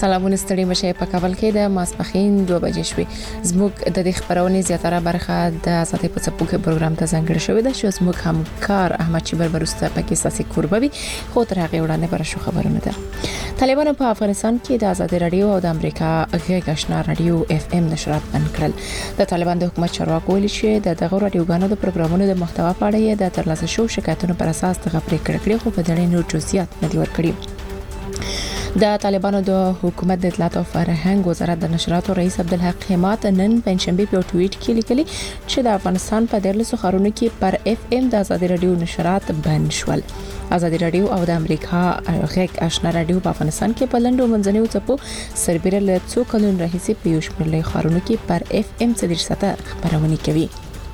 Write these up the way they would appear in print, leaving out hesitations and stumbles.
سلامونه ستړي مشه په کابل کې د ماسپخین 2 بجې شوې زموږ د دې خبرونه زیاتره برخه د آزادۍ په څپو کې پروګرام ته ځانګړی شوې ده چې زموږ همکار احمد چیبر برسته پکې ساسي کوربوي خو تر هغه وړاندې پر شو خبرونه ده طالبانو په افغانستان کې د آزادۍ رادیو او د امریکا غږ آشنا رادیو اف ام نشرات بند کړل د طالبان د حکومت چارواکو ویلي چې د دغه رادیوګانو د پروګرامونو د محتوا په اړه د ترلاسه شو شکایتونو پر اساس د غفلت کړکړې خو په دړې نور جزئیات نه دی ورکړي د طالبانو د حکومت د اطلاعات او فرهنګ وزارت د نشراتو رئیس عبدالحق حمات نن پنځشنبه په ټویټ کې لیکلي چې د افغانستان په 13 ښارونو کې پر اف ام د آزادۍ رادیو نشرات بند شول آزادۍ رادیو او د امریکا غږ آشنا رادیو په افغانستان کې په لندو منځنیو څپو سربېره له څو کلونو راهیسې په یو شمېر له ښارونو کې پر اف ام 30 خبرونه کوي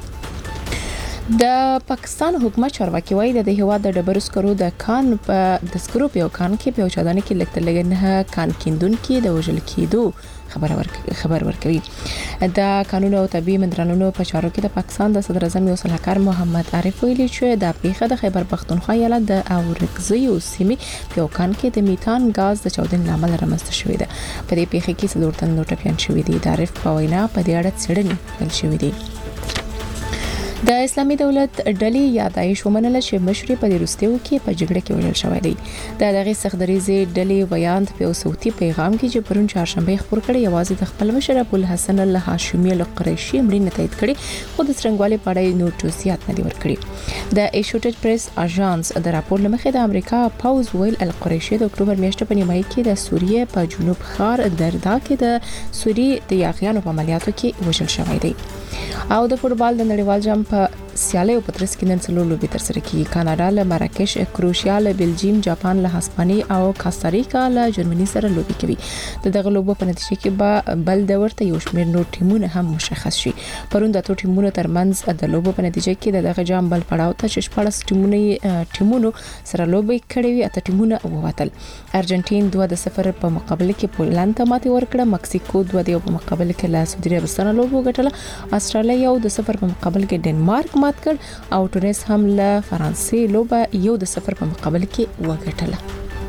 د پاکستان حکومت چارواکي وایي د هیواد د ډبرو سکرو د کان په د سکرو په کان کې په چادانه کې لکټ لګنه کان کیندون کې د وژل کېدو خبر ورکوي د قانون او طبي منرالونو په چارو کې د پاکستان د صدر اعظم یو صلاحکار محمد عارف ویلي چې د پیښه د خیبر پختونخوا ایالت د اورکزیو سیمې په کان کې د میتان غاز د چاودنې لامل رامنځته شوې ده په دې پیښه کې څلور تن ټپيان شوي دي د عارف په وینا په دې اړه څېړنې پیل شوې دي د اسلامي دولت ډلې یادایش ومنله چې مشر په وروستیو کې په جګړه کې وژل شوی دی د دغه سختدریزي ډلې ویاند په صوتي پیغام کې چې پرون چهارشنبه خبر کړي یوازې د خپل مشر ابو الحسن الهاشمي القریشي مړینه تایید کړي خو د څنګهوالي په اړه نور توصيات نه دي ورکړي د ایشوټډ پریس اژانس د راپور لمخې د امریکا پاوز ویل القریشي د اکتوبر میاشتې په نیمایي کې د سوریې په جنوب ښار دردا کې د سوریې د یاغیانو په عملیاتو کې وژل شوی دی او د فوټبال د نړیوال جام په سیالۍ په ترڅ کې نن څلور لوبې تر سره کیږي کاناډا له مراکش کروشیا له بلجیم جاپان له هسپاني او کاستاریکا له جرمني سره لوبې کوي دغه لوبو په نتیجه کې به بل د ورته یو شمېر نور ټیمونه هم مشخص شي پرون د ټولو ټیمونو ترمنځ د لوبو په نتیجه کې دغه جام بل پړاو ته چې ټیمونو سره لوبې کړې وي اته ټیمونه ووتل ارجنټین 2-0 په مقابله کې پولند ته ماتې ورکړه مکسیکو 2-2 په مقابله کې له سعودي عربستان لوبو ګټله استرالیا 1-0 په مقابله کې ډنمارک مات کړ او تونس هم له فرانسې لوبه 1-0 په مقابله کې وګټله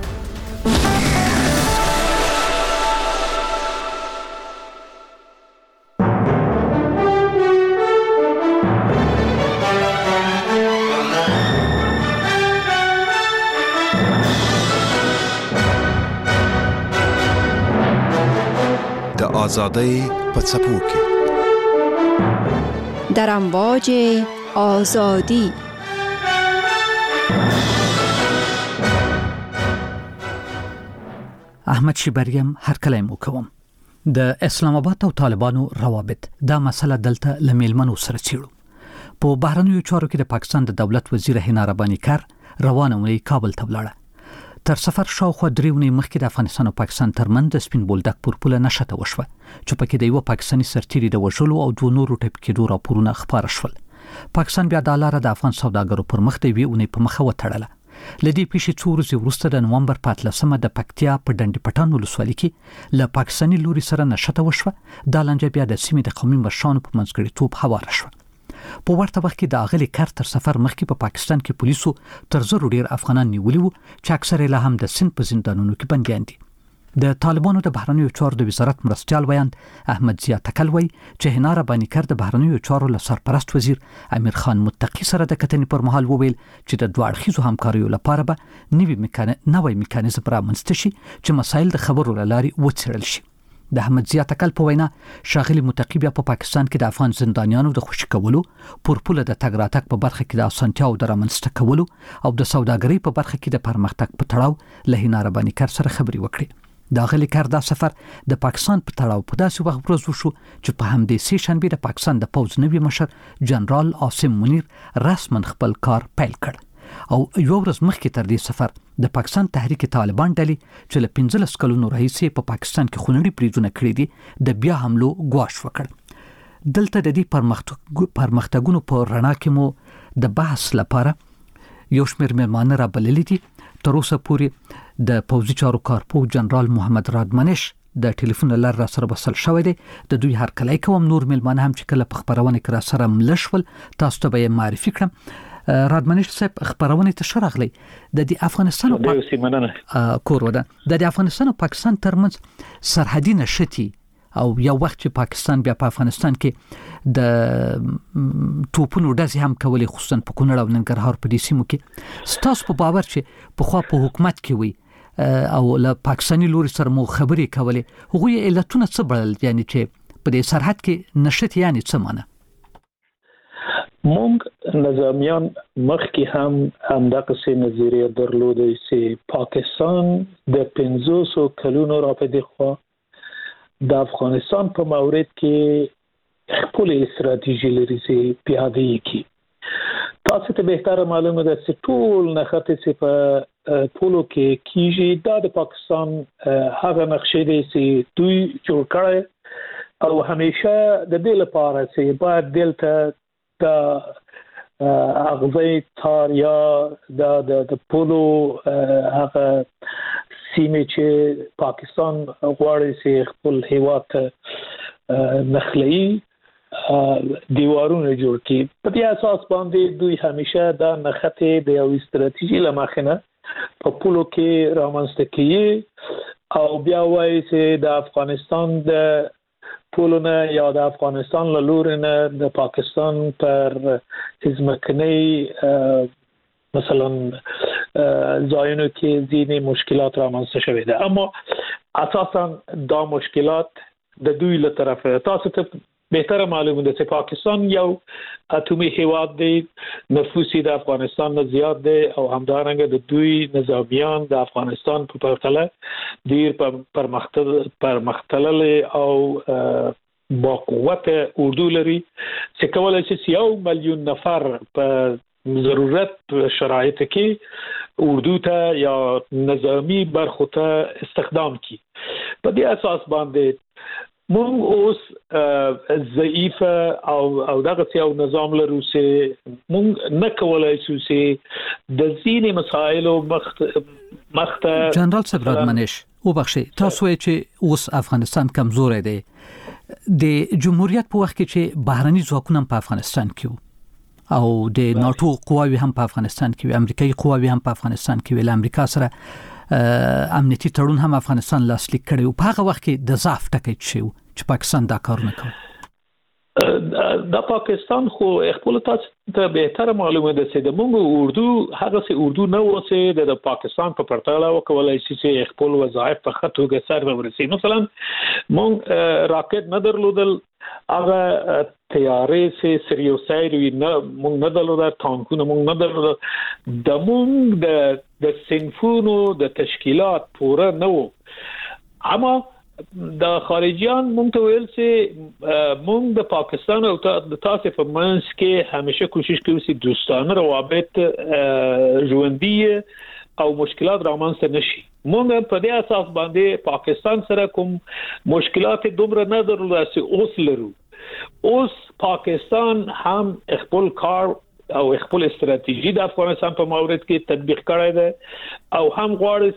د آزادۍ په څپو کې در امواج آزادی احمد شیبریم هر کله مو کوم د اسلام آباد او طالبانو روابط دا مسله دلته لمیلمنو سره چیړو په بهرنیو چارو کې د پاکستان د دولت وزیر حنا ربانی کار روانه وی کابل ته ولاړه تر سفر شاوخوا 3 ونې مخکې د افغانستان او پاکستان ترمنځ د سپین بولدک پورپوله نشته وشوه چې پکې د یو پاکستاني سرتیري د وژلو او دوه نورو ټپ کېدو راپورونه خبر شول پاکستان بیا د لاره د افغان سوداګرو پر مخ دی وی په مخه وټړله لدی پیښې 2 ورځې وروسته د نومبر 15 د پکتیا په ډنډ پټان ولسوالۍ کې له پاکستاني لوري سره نشته وشوه د لنجه بیا د سیمې د قومي مشرانو په منځګړیتوب هواره شوه په ورته وخت کې د اغلی کار تر سفر مخکې په پاکستان کې پولیسو تر زرو ډیر افغانان نیولي وو چې اکثره له هم د سند په زندانونو کې بنديان دي د طالبانو د بهرنیو چارو د وزارت مرستيال ویاند احمد ضیا تکلوي چې حنا ربانی کار د بهرنیو چارو له سرپرست وزیر امیر خان متقی سره د کتنې پر مهال وویل چې د دوه اړخیزو همکاریو لپاره به نوې میکانیزم رامنځته شي چې مسایل د خبرو لاري وڅېړل شي د احمد ضیا تکل په وینا شاغلی متقی بیا په پاکستان کې د افغان زندانیانو د خوشی کولو پورپوله د تګ راتګ په برخه کې د اسانتیاو د رامنځته کولو او د سوداګرۍ په برخه کې د پرمختګ په تړاو له حنا ربانی کار سره خبري وکړي د اغلی کار دا سفر د پاکستان په تړاو په داسې وخت ورځ وشو چې په همدې سه شنبه د پاکستان د پوز نوي مشر جنرال عاصم منیر رسمن خپل کار پیل کړ او یو ورځ مخکې تر دې سفر د پاکستان تحریک طالبان ډلې چې له 15 کلونو راهیسې په پاکستان کې خونړي بریدونه کړي دي د بیا حملو غواش وکړ دلته د دې پرمختګونو په رڼا کې مو د بحث لپاره یو شمېر مېلمانه را بللي دي تر اوسه پورې د پوځي چارو کارپو جنرال محمد رادمنش د ټلیفون لار را سره وصل شوی دی د دوی هر کله کوم نور مېلمانه هم چې کله په خبرونه کې را سره ملشول تاسو ته به معرفي کړم رادمنش صاحب خبرونه ته شرغلی د افغانستان او کور وده د افغانستان او پاکستان ترمنځ سرحدي نشتی او یو وخت چې پاکستان بیا په افغانستان کې د توپونو ډزې هم کولې خصوصا په کونړ او ننګرهار په دې سیمو کې ستاسو په باور چې په خوا په حکومت کې وي او له پاکستاني لوري سره مو خبرې کولې هغوی علتونه څه بلل یعنی چې په دې سرحد کې نشتی یعنی څه معنی مونږ نظامیان مخکې هم دغه څه نظریه درلوده چې پاکستان د 500 کلونو راپدې خوا د افغانستان په مورد کې خپل استراتیژي لري چې پیاده کی تاسو ته به معلومه ده چې ټول نخته چې په پولو کې کیږي د پاکستان هغه نقشې دي چې دوی جوړ کړي او همیشه د دې لپاره چې باید دلته د اغزی تار یا د پولو هغه سیمه چې پاکستان غواړي چې خپل هیواد نخلي دیوارونه جوړ کړي په دې اساس باندې دوی همیشه د نخته د یو استراتیژي لمخنه په پولو کې رامنځته کوي او بیا وایي چې د افغانستان د پولونه یا د افغانستان له لوري نه د پاکستان پر ځمکني مثلا ځایونو کې ځینې مشکلات رامنځته شوي دي اما اساسا دا مشکلات د دوی له طرفه تاسو ته بهتره معلومه ده چې پاکستان یو اتمی هیواد دی نفوس د افغانستان نه زیات دی او همدارنګه د دوی نظامیان د افغانستان په پرتله ډیر پرمختللي او با قوت اردو لري چې کولای شي 1 میلیون نفر په ضرورت شرایط کې اردو ته یا نظامی برخو ته استخدام کی په دې اساس باندې مونږ اوس ضعیف او دغه یو نظام لرو چې مونږ نه کولای شو چې د ځینې مسایلو مخته جنرال صاحب رادمنش وبخښئ تاسو چې اوس افغانستان کمزور دی د جمهوریت په وخت کې چې بهرني ځواکونه په افغانستان کې او د ناتو قواوی هم په افغانستان کې امریکایي قواوی هم په افغانستان کې ول امریکا سره امنیتي تړون هم افغانستان لاسلیک کړی او په هغه وخت کې د ضعف ټکی شو چې پاکستان دا کارونه کوي د پاکستان خو خپل تاسو ته به معلومه ده چې د مونږ اردو هغه سي اردو نه وسه د پاکستان په پرتله وکولای شي چې خپل وظایف په خطوګه سره ورسي مثلا مونږ راکټ نه درلودل هغه تیارې سه سریوسایروي نه مونږ نه درلودل ټانکونه مونږ نه درلودل د مونږ د صنفونو د تشکیلات پوره نه وو اما د خارجيان مونږ ته ویل چې مونږ د پاکستان او د تاسو په منځ کې همیشه کوشش کوو چې دوستانه روابط ژوندۍ او مشکلات رامنځته نشي مونږ په دې اساس باندې پاکستان سره کوم مشکلات دومره نه درلوده چې اوس لرو اوس پاکستان هم خپل کار او خپل استراتیژي د افغانستان په مورد کې تطبیق کړی دی او هم غواړي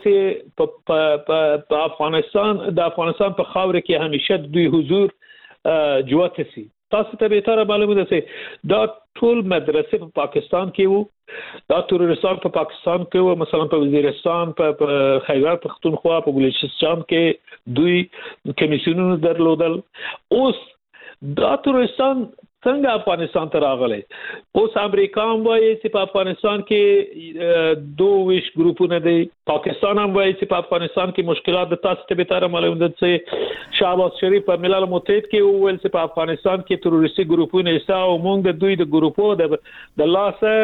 چې په افغانستان په خاور کې همیشه دوی حضور جوته سي تاسو ته به تر معلومه ده چې دا ټول مدرسې په پاکستان کې وو دا ترورستان په پاکستان کې وو مثلا په وزیرستان په خیبر پختونخوا په بلوچستان کې دوی کمیسیونونه درلودل اوس دا ترورستان څنګه افغانستان ته راغلی اوس امریکا هم وایي چې په افغانستان کې 22 ګروپونه دي پاکستان هم وایي چې په افغانستان کې مشکلات د تاسو ته به تر معلوم ده چې شهباز شریف په ملل متحد کې وویل چې په افغانستان کې تروریستي ګروپونه شته او موږ د دوی د ګروپو د لاسه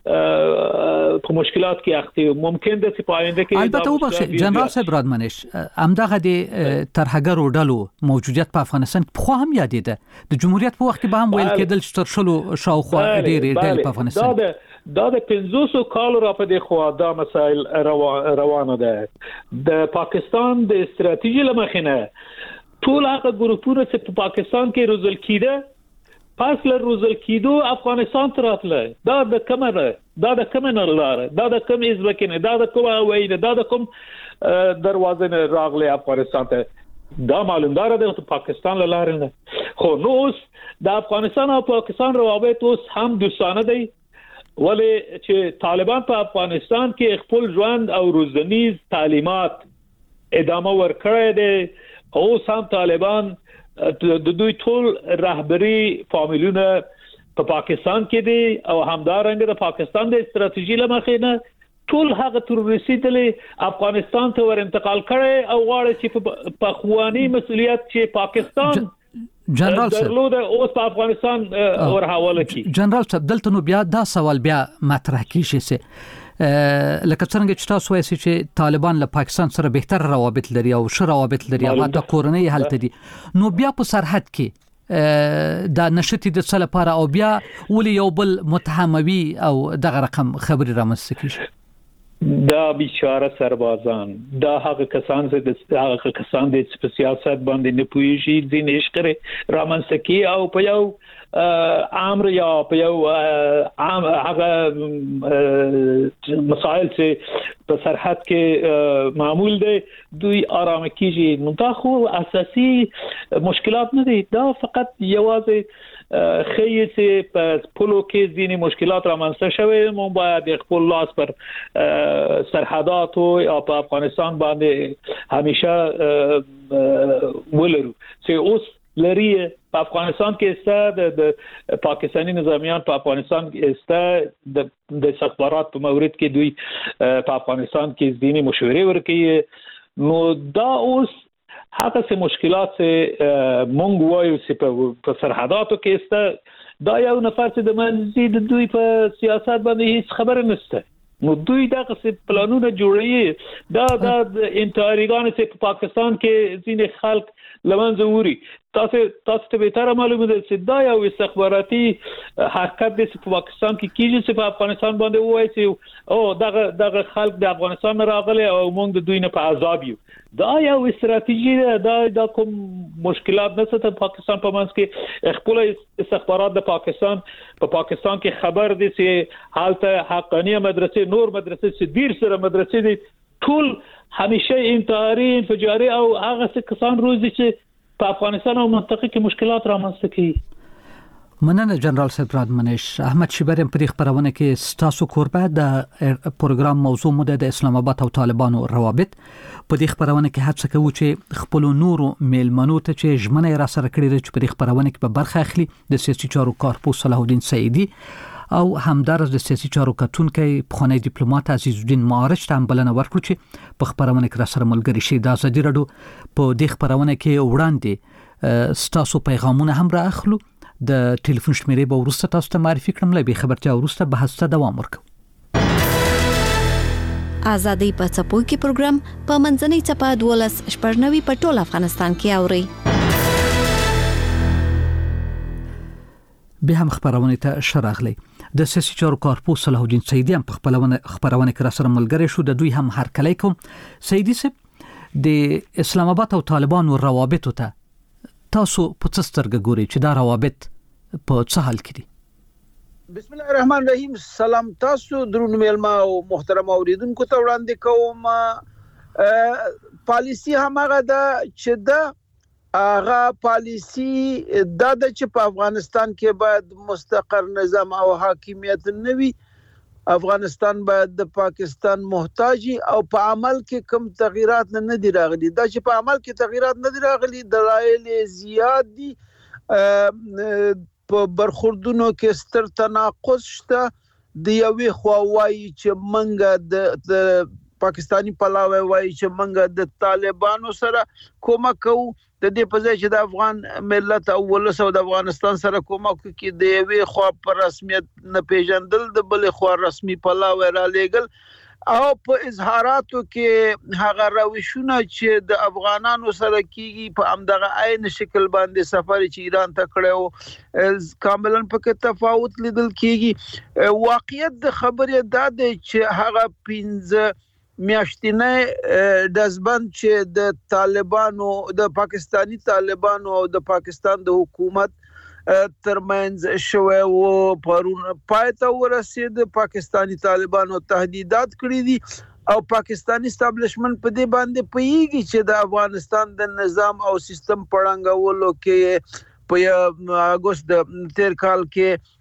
په مشکلات کې اخته ممکن ده چې په آینده کې البته وبخښئ جنرال صاحب رادمنش همدغه د ترهګرو ډلو موجودیت په افغانستان خو هم یادېده د جمهوریت په وخت کې به هم کېدل چې تر شلو شاوخوا ډېرې ډېرې په افغانستان دا د 500 کال را په دې خوا دا مسائل روانه ده د پاکستان د استراتیژي لمخینه ټول هغه ګروپونه چې په پاکستان کې روزل کیده پس له روزل کیدو افغانستان ته راتله دا د کومه لاره دا د کوم ازبکینه دا د کومه وایي دا د کوم دروازه نه راغله افغانستان ته دا معلومدار ده چې پاکستان لاره نه خو نو د افغانستان او پاکستان روابط اوس هم دوستانه دي ولې چې طالبان په افغانستان کې خپل ژوند او روزنیز تعلیمات ادامه ورکړی دی او سم طالبان د دوی ټول رهبری فامیلونه په پاکستان کې دي او همدارنګه د پاکستان د استراتیژي لمخې نه ټول هغه تروریستي ډلې افغانستان ته ور انتقال کړي او غواړي چې په خواني مسولیت چې پاکستان جنرال درلود اوس په افغانستان ور حواله کی. جنرال صاحب دلته نو بیا دا سوال بیا مطرح کیږي چې لکه څنګه چې تاسو وایي چې طالبان له پاکستان سره بهتر روابط لري او ښه روابط لري او حتی کورنۍ هلته دي، نو بیا په سرحد کې دا نشتی د څه لپاره او بیا ولې یو بل متهموي او دغه رقم خبري رامنځته کیږي؟ دا بیچاره سربازان دا هغه کسان چې په سیاست باندې نه پوهیږي ځین عشق رامنځته کی او په یو امر یا په یو عام هغه مسائل چې په سرحد کې معمول دي دوی آرام کیږي. نو دا خو اساسي مشکلات نه دي، دا فقط یوازې خیلی چې په پولو کې ځینې مشکلات رامنځته شوي، مو باید خپل لاس پر سرحدات او په افغانستان باندې همیشه ولرو چې اوس لري په افغانستان کې است د پاکستانی نظامیان په افغانستان کې است د استخبارات په مورد کې دوی په افغانستان کې ځینې مشورې ورکوي. نو دا اوس هغه څه مشکلات چې مونږ وایو چې په سرحداتو کې است دا یو نفر چې د منځي د دوی په سیاست باندې هیڅ خبره نشته، نو دوی دا څه پلانونه جوړوي دا د انتحاریګان چې په پاکستان کې ځینې خلک لمنځه وړي. تاسو ته به تر معلومه ده چې دا یو استخباراتي حرکت دی چې په پاکستان کې کیږي چې په افغانستان باندې وایي چې او دغه خلک د افغانستان راغلي او موږ د دوی نه په عذاب یو. دا یو استراتیژي ده، دا کوم مشکلات نشته. په پاکستان په منځ کې خپل استخبارات د پاکستان کې خبر دي چې حالته حقانيه مدرسې نور مدرسې چې ډیر سره مدرسې دي ټول همیشه انتحاري انفجاري او هغه کسان روزي چې په افغانستان او منطقه کې مشکلات رامنځته کوي. مننه جنرال صاحب رادمنش. احمد شیبرم په خبرونه کې ستاسو کوربه د پروګرام موضوع مو د اسلام آباد او طالبانو روابط. په دې خبرونه کې هڅه کوو چې خپل نورو میلمنو ته چې ژمنه را سره کړی چې په دې خبرونه کې به برخه اخلي د سیاسي چارو کارپوس صلاح الدین سعیدی او همدارس د سیاسي چارو کتونکي پخوانی ډیپلوماټ عزیز الدین معارج ته بلنه ورکړو چې په خبرونه کې را سره ملګری شي. د ازادي رادیو په دې خبرونه کې وړاندې ستاسو پیغامونه هم را اخلو. د ټلیفون شمیرې به ورسته تاسو ته معرفي کړم، لبي خبرتیا ورسته بحث ته دوام ورکړو. ازادي په څپو کې پروګرام په منځنۍ چپه 12 په ټول افغانستان کې اوري. به هم خبرونه ته شراغلی د سیاسي چارو کارپوس صلاح الدین سعیدی هم په خپلونه کې را سره ملګری شو. د دوی هم هرکلی کوم. سعیدی صاحب د اسلام آباد او طالبانو روابط ته تاسو په څه سترګه ګورئ چې دا روابط په څه حال کې دي؟ بسم الله الرحمن الرحیم. سلام تاسو درون میلمه او محترم اوریدونکو ته وړاندې کوم. پالیسی همغه ده چې د هغه پالیسی د چې په افغانستان کې باید مستقر نظام او حاکمیت نه وي. افغانستان باید د پاکستان محتاجي او په عمل کې کوم تغیرات نه دي راغلي. دا چې په عمل کې تغیرات نه دي راغلي دلایل زیات دي. په برخوردونو کې ستر تناقض شته. د یوې خوا وایي چې منګه د پاکستانی پلاوی وایي چې منګه د طالبانو سره کومک کوو، د دې په ځای چې د افغان ملت او ولس او د افغانستان سره کومک کوي د یوې خوا پر رسمیت نه پیژندل د بلې خوا رسمي پلاوی را لېګل او په اظهاراتو کې هغه روشونه چې د افغانانو سره کیږي په همدغه عین شکل باندې سفر چې ایران ته کړو کاملا پکې تفاوت لیدل کیږي. واقعیت د خبرې دا دی چې هغه 15 میاشتنه دزبند چې د طالبانو د پاکستانی طالبانو او د پاکستان د حکومت ترمنځ شوه او پرون پایته ورسید. پاکستانی طالبانو تهدیدات کړی دي او پاکستانی استابلیشمنت په دې باندې پیږي چې د افغانستان د نظام او سیستم پړنګولو کې په اگست د تیر کال کې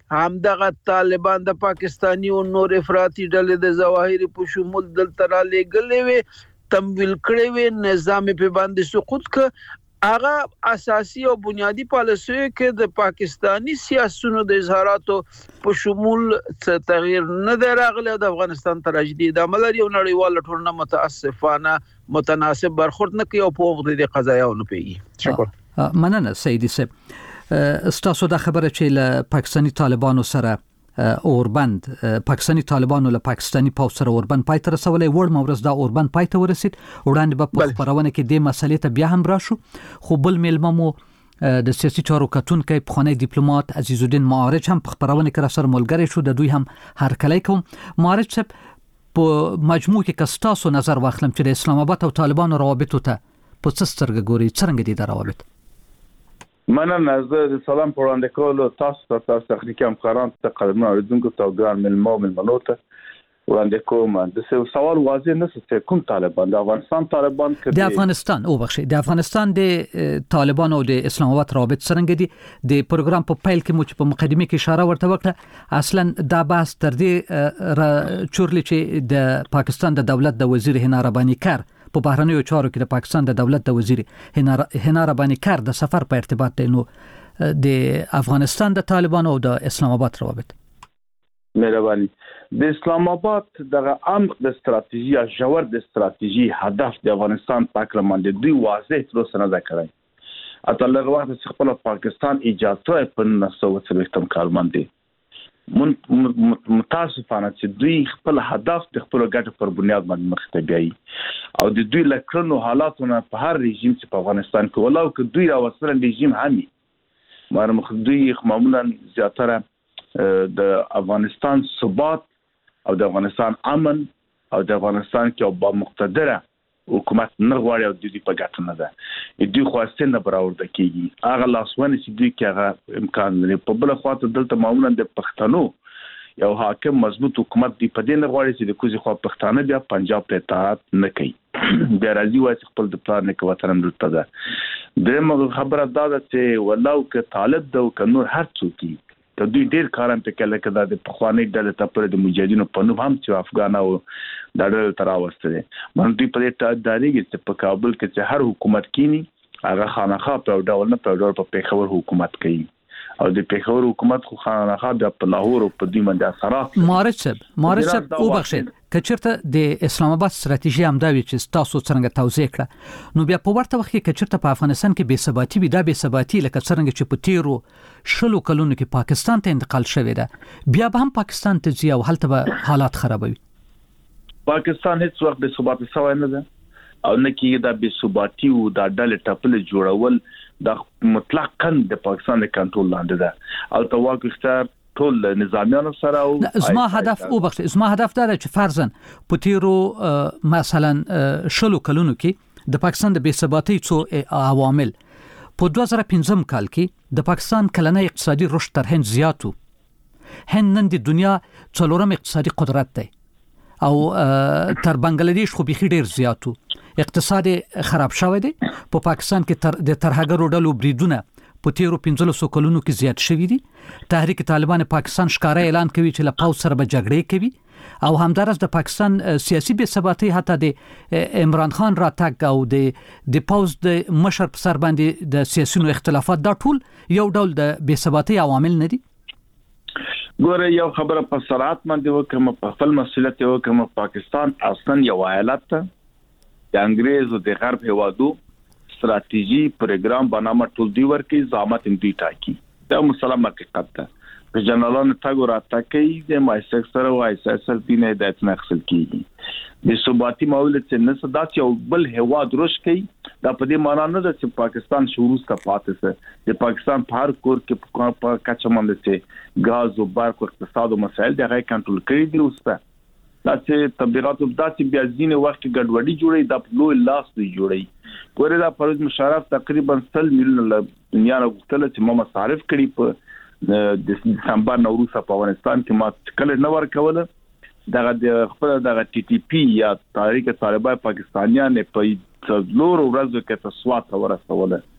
همدغه طالبان د پاکستاني او نور افراطي ډلې د ظواهر په شمول دلته را لېږلې وي تمویل کړې وي نظام په باندې سقوط ک هغه اساسي او بنیادی پالیسي کې د پاکستانی سیاسيونو د اظهاراتو په شمول تغییر نه راغلی د افغانستان تراژیدي د عمل یو نړیوال ټولنه متاسفانه متناسب برخورد نه کوي او په وخت د قضایاونو پیږي. شکر. مننه سیدی صاحب. ستاسو د خبره چې له پاکستانی طالبانو سره اوربند پاکستانی طالبانو له پاکستانی پوځ سره اوربند پای ته رسولې وړ مورز دا اوربند پای ته ورسید وړاندې په خبرونه کې د مسلې ته بیا هم راشو خو بل ملممو د سیاسي چارو کتونکو پخوانی ډیپلوماټ عزیز الدین معارج هم په خبرونه کې را سره ملګری شو د دوی هم هرکلی کوم. معارج صاحب په مجموع کې کستاسو نظر واخلم چې د اسلام آباد او طالبانو روابط ته په څه سترګه ګوري څنګه دي دا روابط؟ مننه زه سلام په وړاندې کولو تاسو تخنیکی همکاران ته قدرمن اوریدونکو ته ګران ملمنو ته وړاندې کوم. د سوال واضح نه څه کوم طالبان د افغانستان طالبان کې د افغانستان او بخښي د افغانستان د طالبان او د اسلام آباد روابط څنګه دي؟ د پروګرام په پیل کې مو په مقدمه کې اشاره ورته وکړه اصلا دا بحث تر دې چورلی چې د پاکستان د دولت د وزیر حنا ربانی کار په بهرنیو چارو کې د پاکستان د دولت د وزیر حنا ربانی کار د سفر په ارتباط دی نو د افغانستان د طالبانو او د اسلام آباد روابط. مهرباني. د اسلام آباد دغه عمق د استراتیژي او جوړ د استراتیژي هدف د افغانستان پاکلمان د دوی واضح تر اوسه نه کړی. اته لږ وخت چې خپل پاکستان اجازه په 1940 کال باندې متاسفانه چې دوی خپل هدف د خپل ګټو پر بنیاد باندې مخ ته بیایي او د دوی لکرنو حالاتونه په هر رژیم چې په افغانستان کې ولاو کې دوی راوصل رژیم همي مخ دوی معمولا زیاتره د افغانستان ثبات او د افغانستان امن او د افغانستان کې با مقتدره حکومت نه غواړي او د دې په ګټه نه ده دوی خواسته نه براورده کیږي هغه لاسونه چې دوی کې هغه امکان لري په بل خواته دلته معمولا د پښتنو یو حاکم مضبوط حکومت دی په دې نه غواړي چې د کوزي خوا پښتانه بیا پنجاب ته اطاعت نه کوي بیا راځي وایي خپل د پلان نه کوي ترم دلته ده دغه خبره دا ده چې ولاو کې طالب ده او نور هر څوک ته دوی ډیر کارم په کله کې د پخوانی ډله ته پر د مجاهدینو په نوم هم چې افغان او د ډله تراوسته باندې په دې تدارېږي چې په کابل کې چې هر حکومت کینی هغه خانخا په ډول نه په ډول په پیښور حکومت کوي او د پیښور حکومت خو خانخا د لاهور او په دې باندې اثرات مارچ او بخښه کچرته د اسلام آباد ستراتیژي هم دا وی چې تاسو څنګه توضیح کړه نو بیا په ورته وخت کې کچرته په افغانستان کې بې ثباتی وي دا بې ثباتی لکه څنګه چې په تیرو شلو کلونو کې پاکستان ته انتقال شوی ده بیا به هم پاکستان ته ځي او هلته به حالات خرابوي. پاکستان هیڅ وخت بې ثباتی شوی نه ده او نه کې دا بې ثباتی او دا ډلې ټاپل جوړول د مطلقاً د پاکستان د کنټرول لاندې ده او تواک اختیار ټول نظامیانو سره او زما هدف دا ده چې فرضاً په تیرو مثلا شلو کلونو کې د پاکستان د بې ثباتی څو عوامل په 2015 کال کې د پاکستان کلنی اقتصادي رشد تر هند زیاتو هند نن د دنیا څلورم اقتصادي قدرت دی او تر بنگلاديش خو بيخي ډیر زیاتو اقتصاد خراب شوی دی په پاکستان کې د ترهګرو ډلو بریدونه په تیرو 15 کلونو کې زیات شوی دي تحریک طالبان پاکستان ښکارا اعلان کوي چې له پاوځ سره به جګړې کوي او همدارس د پاکستان سیاسي بې ثباتی حتی د عمران خان راتګ او د پاوځ د مشر په سر باندې د سیاسيونو اختلافات دا ټول یو ډول د بې ثباتی عوامل نه دي. ګوره یو خبره په صراحت باندې وکم په خپل مسؤلیت وکم پاکستان اصلا یو ایالت د انګريز او د غرب هوادو استراتیژي پروګرام بنامه ټول دی ورکی ضامت دوی ټاکی دا مسلمان حقیقت ده په جنرالانو تاګو راټاکي د مایسک سره وای سر دینه د اتنخل کیږي د ثباتی مولد چې نه صدات یو بل هواد روش کوي دا په دې معنی نه ده چې پاکستان شروع کا پاتې سه د پاکستان په هر کور کې په کچمند چې غاز او برق او اقتصاد او مسائل دغه کنټرول کړی دي اوسه دا چې تبلیغات او د بیا ځینې وخت ګډوډي جوړي د لوی لاس دی جوړي ګوره دا پروژه مشارف تقریبا 100 میلیون دنیا غوښتل چې ما مصارف کړي په د دسمبر نوروز په افغانستان کې ما کله نه ورکول دغه د خپل دغه ټي ټي پی یا تحریک طالبان پاکستانیان په څلور ورځو کې تسوات ورسوله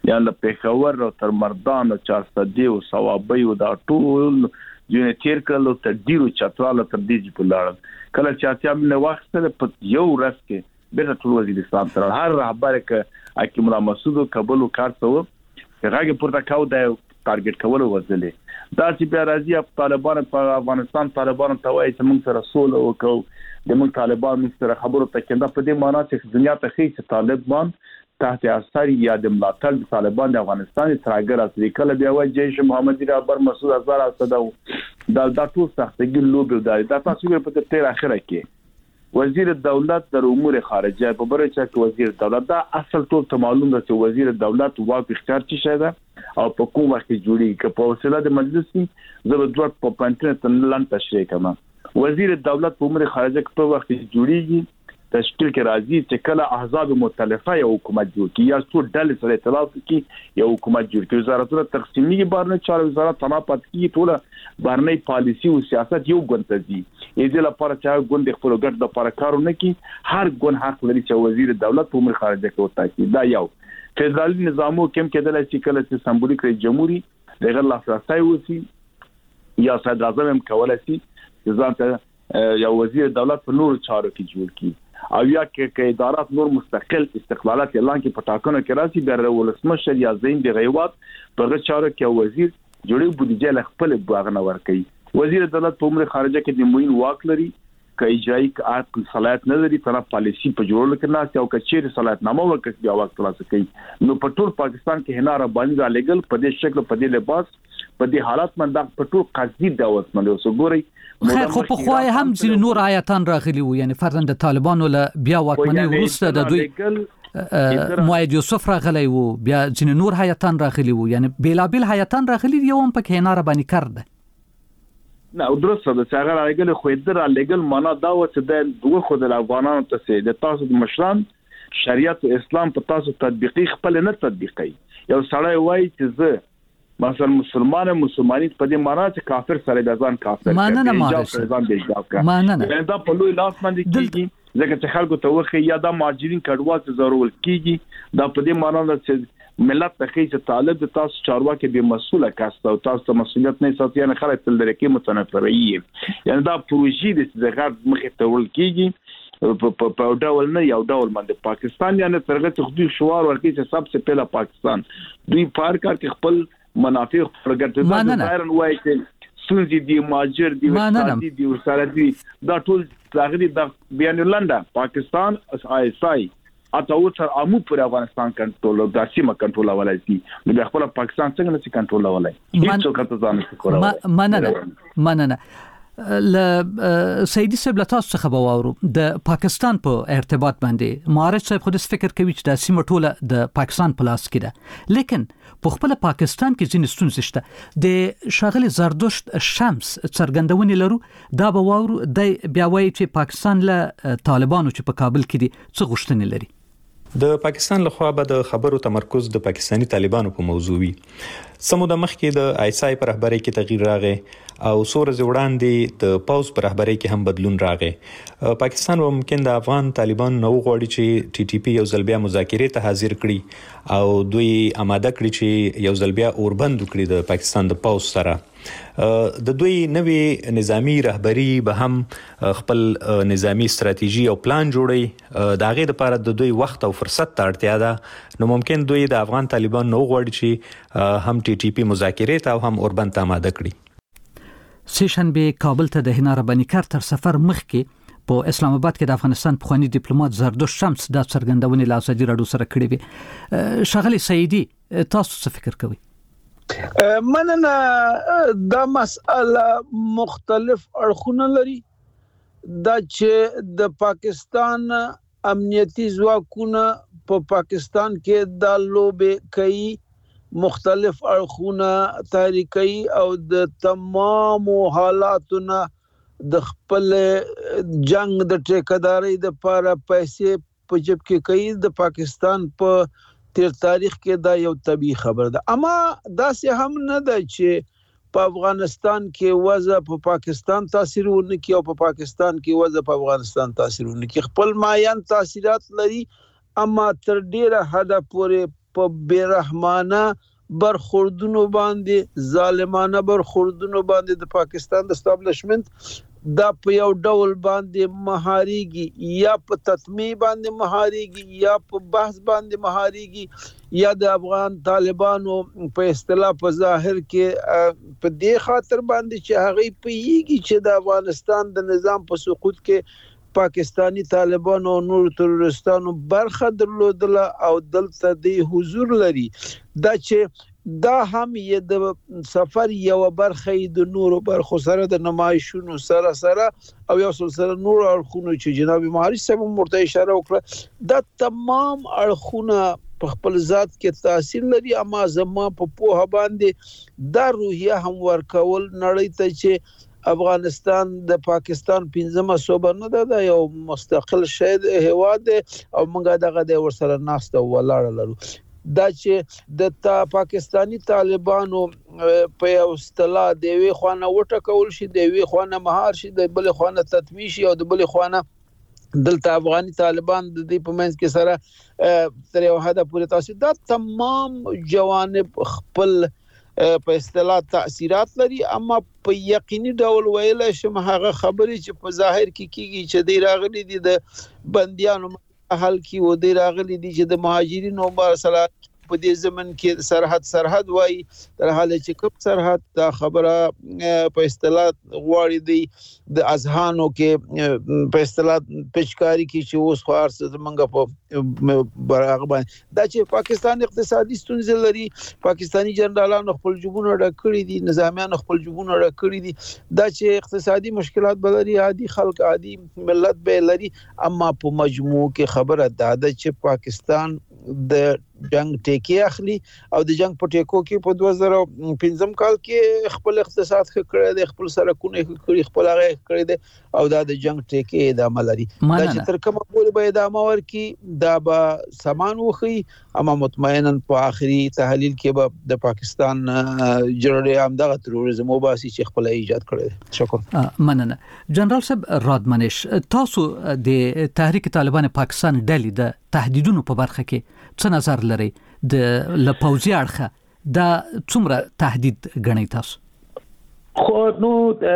یا له پیښور او تر مردان او چارسدي او ثوابي او دا ټول یو تیر کلو تر ډیرو چتراله تر دې په لاړ کله چې اتیا منه وخت سره په یو ورځ کې بیرته ټول وزیرستان تر هر رهبر کې حکیم الله مسعود قبول وکړو هغه پورته کاو د ټارګټ کول وځلې دا چې بیا راځي طالبان په افغانستان طالبان ته وایي چې موږ سره سوله وکړو د موږ طالبان سره خبرو ته کېنده په دې معنی چې دنیا ته خي چې طالبان تحت اثر یا د ملاتړ د طالبان د افغانستان ترګر اصلي کله بیا وایي جيش محمدي رهبر مسعود هزار اسد دا ټول سختګي لوب دا تاسو په تیر اخره کې وزیر دولت در امور خارجه په بره چې وزیر دولت دا اصل ټول ته معلوم ده چې وزیر دولت واک اختیار چی شاید او په کوم وخت جوړي کې په وسیله د مجلس زبر دوه په پنځه تنلان تشریح کما وزیر دولت په امور خارجه کې په وخت جوړيږي تشکیل کې راځي چې کله احزاب مختلفه یو حکومت جوړ کی یا څو ډلې سره ائتلاف کی یو حکومت جوړ کی وزارتونه تقسیمي بارنه چار وزارت تناپات کی ټول بارنه پالیسی او سیاست یو ګونتزي دې لپاره چې ګوند خپل ګټ د لپاره کارونه کوي هر ګوند حق لري چې وزیر دولت په امور خارجه کې وټاکي دا یو فدرالي نظامو کوم کېدل چې کله چې سمبولیک رئیس جمهوریت دغه لاسرسي وسی یا صدر اعظم هم کولای شي چې ځان یا وزیر دولت په نور چارو کې جوړ کی او یا کې ادارات نور مستقل استقلالات اعلان کې پټاکنه کې راځي د ولسمشر یا زین د غیوات په چارو کې وزیر جوړي بودیجه له خپل باغنه ورکړي وزیر دولت په امور خارجه کې د موین واک لري که اجرایی عقل صلاحیت نه لري تر پالیسی په جوړولو کې نه او کچېر صلاحیت نامه ورکړي بیا واک ترلاسه کوي نو په ټول پاکستان کې هناره باندې را لګل په دې شکل په دې لباس په دې حالات باندې په ټول قضیه د اوسمنه وسګوري خیر خو په خوای هم ځین نور آیاتان راغلي وو یعنی فرضاً د طالبانو له بیا واکمنۍ وروسته د دوی موعد یوسف راغلی وو بیا ځین نور آیاتان راغلي وو یعنی بیلابل آیاتان راغلي یو هم په هناره باندې کړد نه درسته د څنګه راغلی خو در لګل معنا دا و چې د دوه خو د افغانانو ته سي د تاسو د مشران شریعت او اسلام په تاسو تطبیقي خپل نه تطبیقي یو سړی وایي چې زه مثلا مسلمانۍ په دې معنا چې کافر سره د ځان کافر معنا نه معنا دا په لوی لاس باندې کیږي ځکه چې خلکو ته وخی یا د مهاجرین کډوال څخه ضرورت کیږي دا په دې معنا چې ملت ته چې طالب د تاسو چارواکي به مسؤله کاسته او تاسو مسؤلیت نه ساتي نه خلک تل درکې متنفري یعنی دا پروژې د زغار مخې ته ول کیږي په ډول نه یو ډول باندې پاکستان یعنی ترغه تخدي شوار ورکی چې سبسه پهلا پاکستان دوی پار کار کې خپل منافع پرګټل ظاهرا وایي چې سوزي دی ماجر دی وسادي دی ورسره دی دا ټول ځاګړي د بیان لنډه پاکستان آی اته اوتر امو پر افغانستان کنټرول او داسمه کنټرول ولای شي نو خپل پاکستان څنګه نشي کنټرول ولای هیڅ څوک ته ځان نشي کولای مننه ل سیدی سبلتاس څخه باورو د پاکستان په ارتباط باندې معارض صاحب خود فکر کوي چې د سیمه ټوله د پاکستان په لاس کې ده لیکن په خپل پاکستان کې ځینې ستونزې شته د شاغلي زردشت شمس څرګندونې لرو دا باورو د بیا وایي چې پاکستان له طالبانو چې په کابل کې دي څه غوښتنې لري د پاکستان لخوا به د خبرو تمرکز د پاکستانی طالبانو په موضوعي سمو د مخکې د آیسای پر رهبری کې تغییر راغی او سورز وړاندې د پاوز پر رهبری کې هم بدلون راغی پاکستان ممکن د افغان طالبان نو غواړي چې ټي ټي پی یو ځل بیا مذاکرې ته حاضر کړي او دوی آماده کړي چې یو ځل بیا اوربند کړي د پاکستان د پاوز سره د دوی نوې نظامی رهبری به هم خپل نظامی ستراتیژي او پلان جوړي دا غي د لپاره د دوی وخت او فرصت ته اړتیا ده نو ممکن دوی د افغان طالبان نو غواړي چې هم ټي ټي پی مذاکرې ته او هم اوربند ته آماده کړي سیشنبه کابل ته د هناره بنی کار تر سفر مخکې په اسلام آباد کې د افغانستان پخوانی ډیپلوماټ زردشت شمس د څرګندونې له ازادي راډیو سره کړې وي شغله سیدی تاسو څه فکر کوئ مننه دا مسأله مختلف اړخونه لري دا چې د پاکستان امنیتي ځواکونه په پاکستان کې د لوبې کوي مختلف اړخونه تحریکي او د تمام حالاتونه د خپل جنگ د ټیکداري د لپاره پیسې په جيب کې کوي د پاکستان په تیر تاریخ کې دا یو طبيعي خبر ده اما دا سه هم نه ده چې په افغانستان کې وضع په پاکستان تاثیر ورنکي او په پاکستان کې وضع په افغانستان تاثیر ورنکي خپل مایان تاثیرات لري اما تر ډیره حد پورې په بیرحمانه برخوردونو باندې ظالمانه برخوردونو باندې د پاکستان د اسټابلیشمنت دا په یو ډول باندې مهاریږي یا په تطمیع باندې مهاریږي یا په بحث باندې مهاریږي یا د افغان طالبانو په اصطلاح په ظاهر کې په دې خاطر باندې چې هغه پیږي چې د افغانستان د نظام په سقوط کې پاکستانی طالبانو او نور تروریستانو برخه درلودله او دلته د حضور لري دا چې دا هم یې د سفر یو برخه د نورو برخو سره د نمایشونو سره او یو سلسله نور اړخونو چې جناب مهاجر صاحب مرته اشاره وکړه دا تمام اړخونه په خپل ذات کې تاثیر لري اما زما په پوهه باندې دا روحیه هم ورکول نړۍ ته چې افغانستان د پاکستان 15مه صوبه نه ده یو مستقل شهید هواد او موږ دغه د ورسره ناسته ولاړ لرو دا چې د پاکستانی طالبانو په یو اصطلاح د وی خوانه وټکول شي د وی خوانه مهار شي د بل خوانه تطمیع شي او د بل خوانه دلته افغاني طالبان د دې په منځ کې سره تر یو حد پورې تاثیر دا تمام جوانب خپل په اصطلاح تاثیرات لري اما په یقیني ډول ویل شم هغه خبرې چې په ظاهر کې کیږي چې د راغلي دي د بنديانو حل کی و دی راغلي دي چې د مهاجرینو مرسله په دې زمن کې سرحد وای تر حاله چې کوم سرحد دا خبره په اصطلاح غواړي دی د اذهانو کې په اصطلاح پچکاری کې چې اوس خار څه منګه په برابر باندې دا چې پاکستان اقتصادي ستونزې لري پاکستانی جنرالانو خپل جوبونه ډکړي دي نظامیان خپل جوبونه ډکړي دي دا چې اقتصادي مشکلات بلري عادي خلک عادي ملت به لري اما په مجموع کې خبره ده چې پاکستان د جنگ ټیکي اخلي او د جنگ په ټیکو کې په 2015 کال کې خپل اقتصاد کړی دی خپل سرکونه کړی خپل هغه کړی دی او دا د جنگ ټیکي ادامه لري دا چې تر کومه پورې به ادامه ورکي دا به سامان وخی اما مطمئنا په اخري تحلیل کې به د پاکستان جنرال همدغه تروریزم او باسي چې خپل ایجاد کړی شکر مننه جنرال صاحب رادمنش تاسو د تحریک طالبان پاکستان ډلې د تهدیدونو په برخه کې څه نظر لري د لپوزي اړخه دا څومره تهدید غنی تاسو خو نو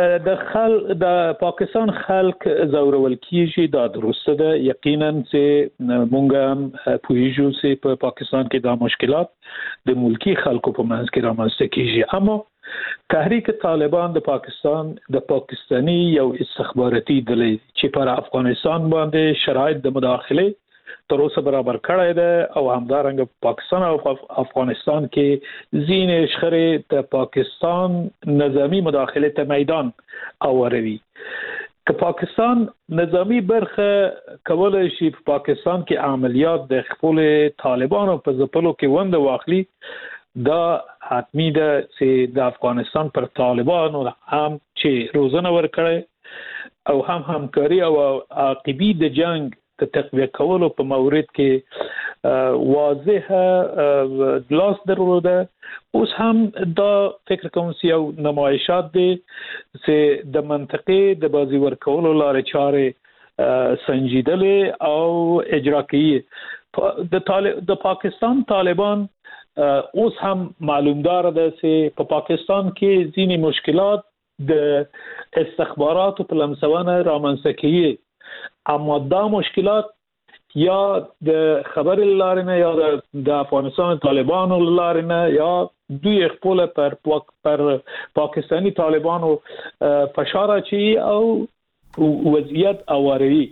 د پاکستان خلک زورول کیږي دا درسته ده یقینا چې مونږ پوهیږو چې په پاکستان کې دا مشکلات د ملکی خلکو په منځ کې رامنځته کیږي اما تحریک طالبان د پاکستان د پاکستانی یو استخباراتي ډلې چې پر افغانستان باندې شرایط د مداخله تر اوسه برابر کړی ده او همدارنګه پاکستان او افغانستان کې زین شخړې د پاکستان نظامی مداخله ته میدان اوروي که پاکستان نظامی برخه کولای شي په پاکستان کې عملیات د خپل طالبانو په ځپلو کې وند واخلي دا حتمی ده چې د افغانستان پر طالبانو هم چې روزنه ورکړي او هم همکاري او عاقبي د جنگ د تقویه کولو په مورد کې واضح لاس درلوده اوس هم دا فکر کوم چې یو نمایشات دي چې د منطقې د بازی ورکولو لارې چارې سنجیدلې او اجرا کیږي د پاکستان طالبان اوس هم معلومدار ده چې په پاکستان کې ځینې مشکلات د استخباراتو په لمسونه رامنځته کیږي اما دا مشکلات یا د خبر لارې نه یا د افغانستان طالبانو لارې نه یا دوی خپل پر پاکستانی طالبانو فشار اچي او وضعیت اوروي